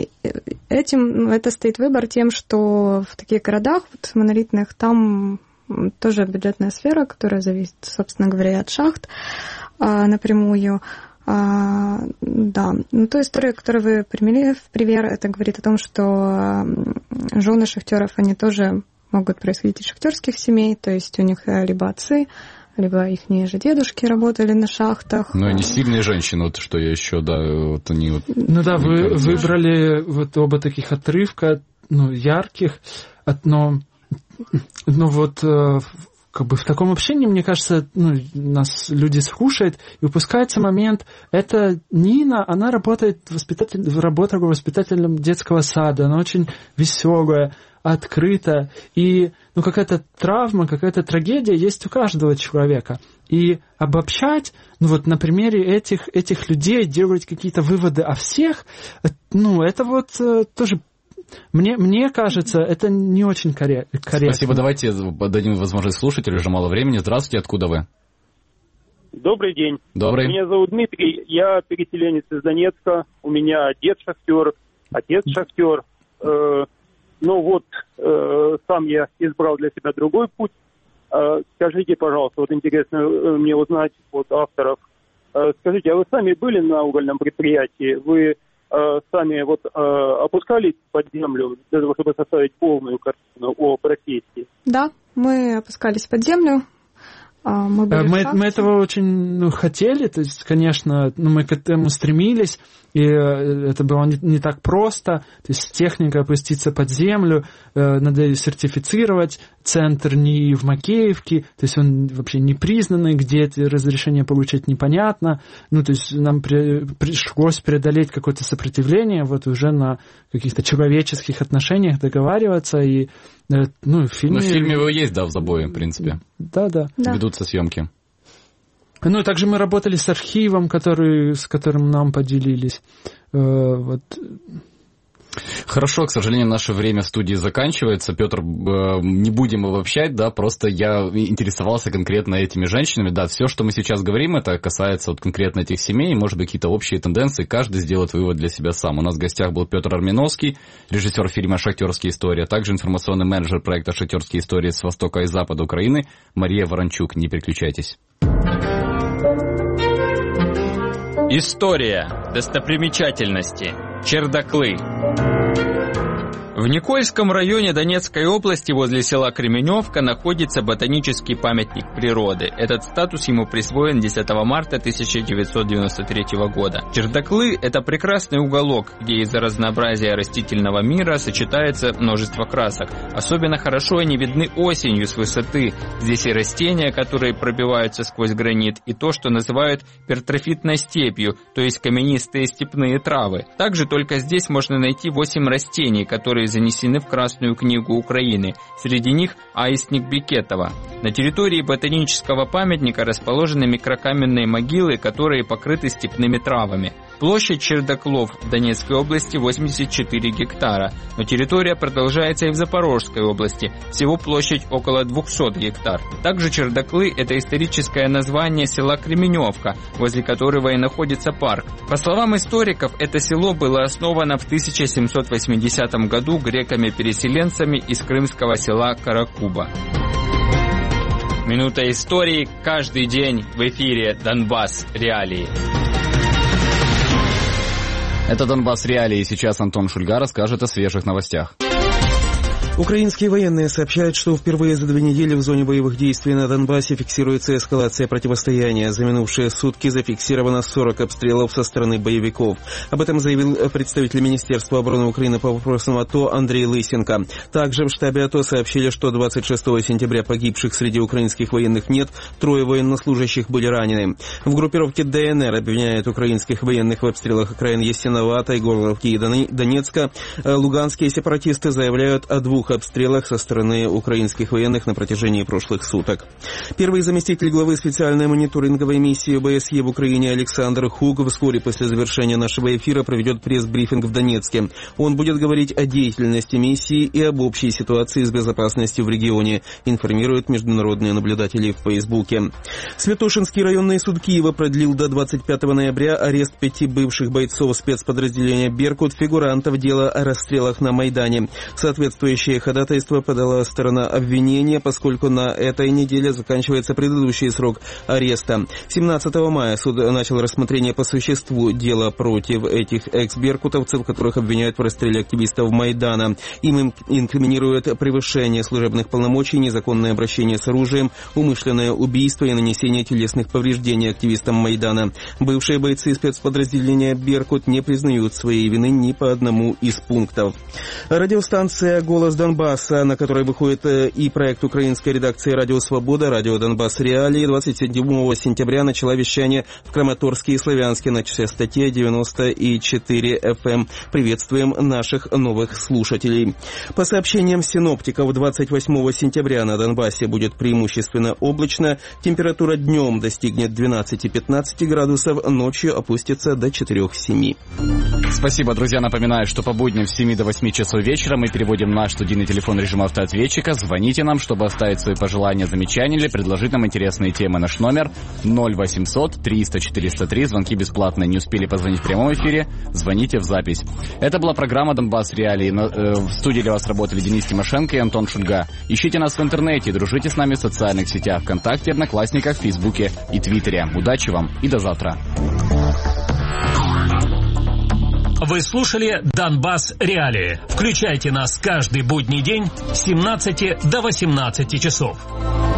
Этим, это стоит выбор тем, что в таких городах вот, монолитных там тоже бюджетная сфера, которая зависит, собственно говоря, от шахт напрямую. Да. Ну, ту историю, которую вы привели в пример, это говорит о том, что жены шахтеров, они тоже могут происходить из шахтерских семей, то есть у них либо отцы, либо их же дедушки работали на шахтах. Ну, они сильные женщины, вот что я еще, да, вот они вот... Ну да, вы выбрали вот оба таких отрывка, ну, ярких, но, ну вот, как бы в таком общении, мне кажется, ну, нас люди слушают, и упускается момент, это Нина, она работает воспитатель, работает воспитателем детского сада, она очень веселая, открыто, и ну, какая-то травма, какая-то трагедия есть у каждого человека. И обобщать, ну вот на примере этих, этих людей, делать какие-то выводы о всех, ну это вот тоже, мне, мне кажется, это не очень корректно. Спасибо, давайте дадим возможность слушателю, уже мало времени. Здравствуйте, откуда вы? Добрый день. Добрый. Меня зовут Дмитрий, я переселенец из Донецка, у меня дед шахтер, отец шахтер. Ну вот, э, сам я избрал для себя другой путь. Э, скажите, пожалуйста, вот интересно э, мне узнать от авторов. Э, скажите, а вы сами были на угольном предприятии? Вы э, сами вот э, опускались под землю для того, чтобы составить полную картину о профессии? Да, мы опускались под землю. Мы, мы, мы этого очень ну, хотели, то есть, конечно, ну, мы к этому стремились, и это было не, не так просто, то есть техника опуститься под землю, э, надо ее сертифицировать, центр не в Макеевке, то есть он вообще не признанный, где эти разрешения получать непонятно, ну, то есть нам при, пришлось преодолеть какое-то сопротивление, вот уже на каких-то человеческих отношениях договариваться, и ну, в фильме... Ну, в фильме его есть, да, в забое, в принципе. Да, да. Ведутся съемки. Ну, также мы работали с архивом, который, с которым нам поделились. Вот. Хорошо, к сожалению, наше время в студии заканчивается. Петр, не будем обобщать, да, просто я интересовался конкретно этими женщинами. Да, все, что мы сейчас говорим, это касается вот конкретно этих семей, может быть, какие-то общие тенденции, каждый сделает вывод для себя сам. У нас в гостях был Петр Армяновский, режиссер фильма «Шахтерские истории», а также информационный менеджер проекта «Шахтерские истории» с востока и запада Украины Мария Ворончук. Не переключайтесь. История. Достопримечательности. Чердаклы. В Никольском районе Донецкой области возле села Кременевка находится ботанический памятник природы. Этот статус ему присвоен десятого марта тысяча девятьсот девяносто третьего года. Чердаклы – это прекрасный уголок, где из-за разнообразия растительного мира сочетается множество красок. Особенно хорошо они видны осенью с высоты. Здесь и растения, которые пробиваются сквозь гранит, и то, что называют пертрофитной степью, то есть каменистые степные травы. Также только здесь можно найти восемь растений, которые занесены в Красную книгу Украины. Среди них аистник Бекетова. На территории ботанического памятника расположены микрокаменные могилы, которые покрыты степными травами. Площадь чердаклов в Донецкой области восемьдесят четыре гектара, но территория продолжается и в Запорожской области, всего площадь около двухсот гектар. Также чердаклы – это историческое название села Кременевка, возле которого и находится парк. По словам историков, это село было основано в тысяча семьсот восьмидесятом году греками-переселенцами из крымского села Каракуба. Минута истории каждый день в эфире «Донбасс. Реалии». Это «Донбасс. Реалии». Сейчас Антон Шульга расскажет о свежих новостях. Украинские военные сообщают, что впервые за две недели в зоне боевых действий на Донбассе фиксируется эскалация противостояния. За минувшие сутки зафиксировано сорок обстрелов со стороны боевиков. Об этом заявил представитель Министерства обороны Украины по вопросам АТО Андрей Лысенко. Также в штабе АТО сообщили, что двадцать шестого сентября погибших среди украинских военных нет, трое военнослужащих были ранены. В группировке ДНР обвиняют украинских военных в обстрелах окраин Ясиновата, Горловки и Донецка. Луганские сепаратисты заявляют о двух обстрелах со стороны украинских военных на протяжении прошлых суток. Первый заместитель главы специальной мониторинговой миссии ОБСЕ в Украине Александр Хуг вскоре после завершения нашего эфира проведет пресс-брифинг в Донецке. Он будет говорить о деятельности миссии и об общей ситуации с безопасностью в регионе, информируют международные наблюдатели в Фейсбуке. Святошинский районный суд Киева продлил до двадцать пятого ноября арест пяти бывших бойцов спецподразделения «Беркут», фигурантов дела о расстрелах на Майдане. Соответствующее ходатайство подала сторона обвинения, поскольку на этой неделе заканчивается предыдущий срок ареста. семнадцатого мая суд начал рассмотрение по существу дела против этих экс-беркутовцев, которых обвиняют в расстреле активистов Майдана. Им инкриминируют превышение служебных полномочий, незаконное обращение с оружием, умышленное убийство и нанесение телесных повреждений активистам Майдана. Бывшие бойцы спецподразделения «Беркут» не признают своей вины ни по одному из пунктов. Радиостанция «Голос Донбасса», на которой выходит и проект украинской редакции «Радио Свобода», «Радио Донбасс Реалии», двадцать седьмого сентября начала вещание в Краматорске и Славянске на частоте девяносто и четыре эф эм. Приветствуем наших новых слушателей. По сообщениям синоптиков, двадцать восьмого сентября на Донбассе будет преимущественно облачно. Температура днем достигнет двенадцать-пятнадцать градусов, ночью опустится до четыре-семь. Спасибо, друзья. Напоминаю, что по будням с семи до восьми часов вечера мы переводим наш студийный телефон в режим автоответчика. Звоните нам, чтобы оставить свои пожелания, замечания или предложить нам интересные темы. Наш номер ноль восемьсот триста четыреста три. Звонки бесплатные. Не успели позвонить в прямом эфире? Звоните в запись. Это была программа «Донбасс Реалии». В студии для вас работали Денис Тимошенко и Антон Шульга. Ищите нас в интернете, дружите с нами в социальных сетях, ВКонтакте, Одноклассниках, Фейсбуке и Твиттере. Удачи вам и до завтра. Вы слушали «Донбасс Реалии». Включайте нас каждый будний день с семнадцати до восемнадцати часов.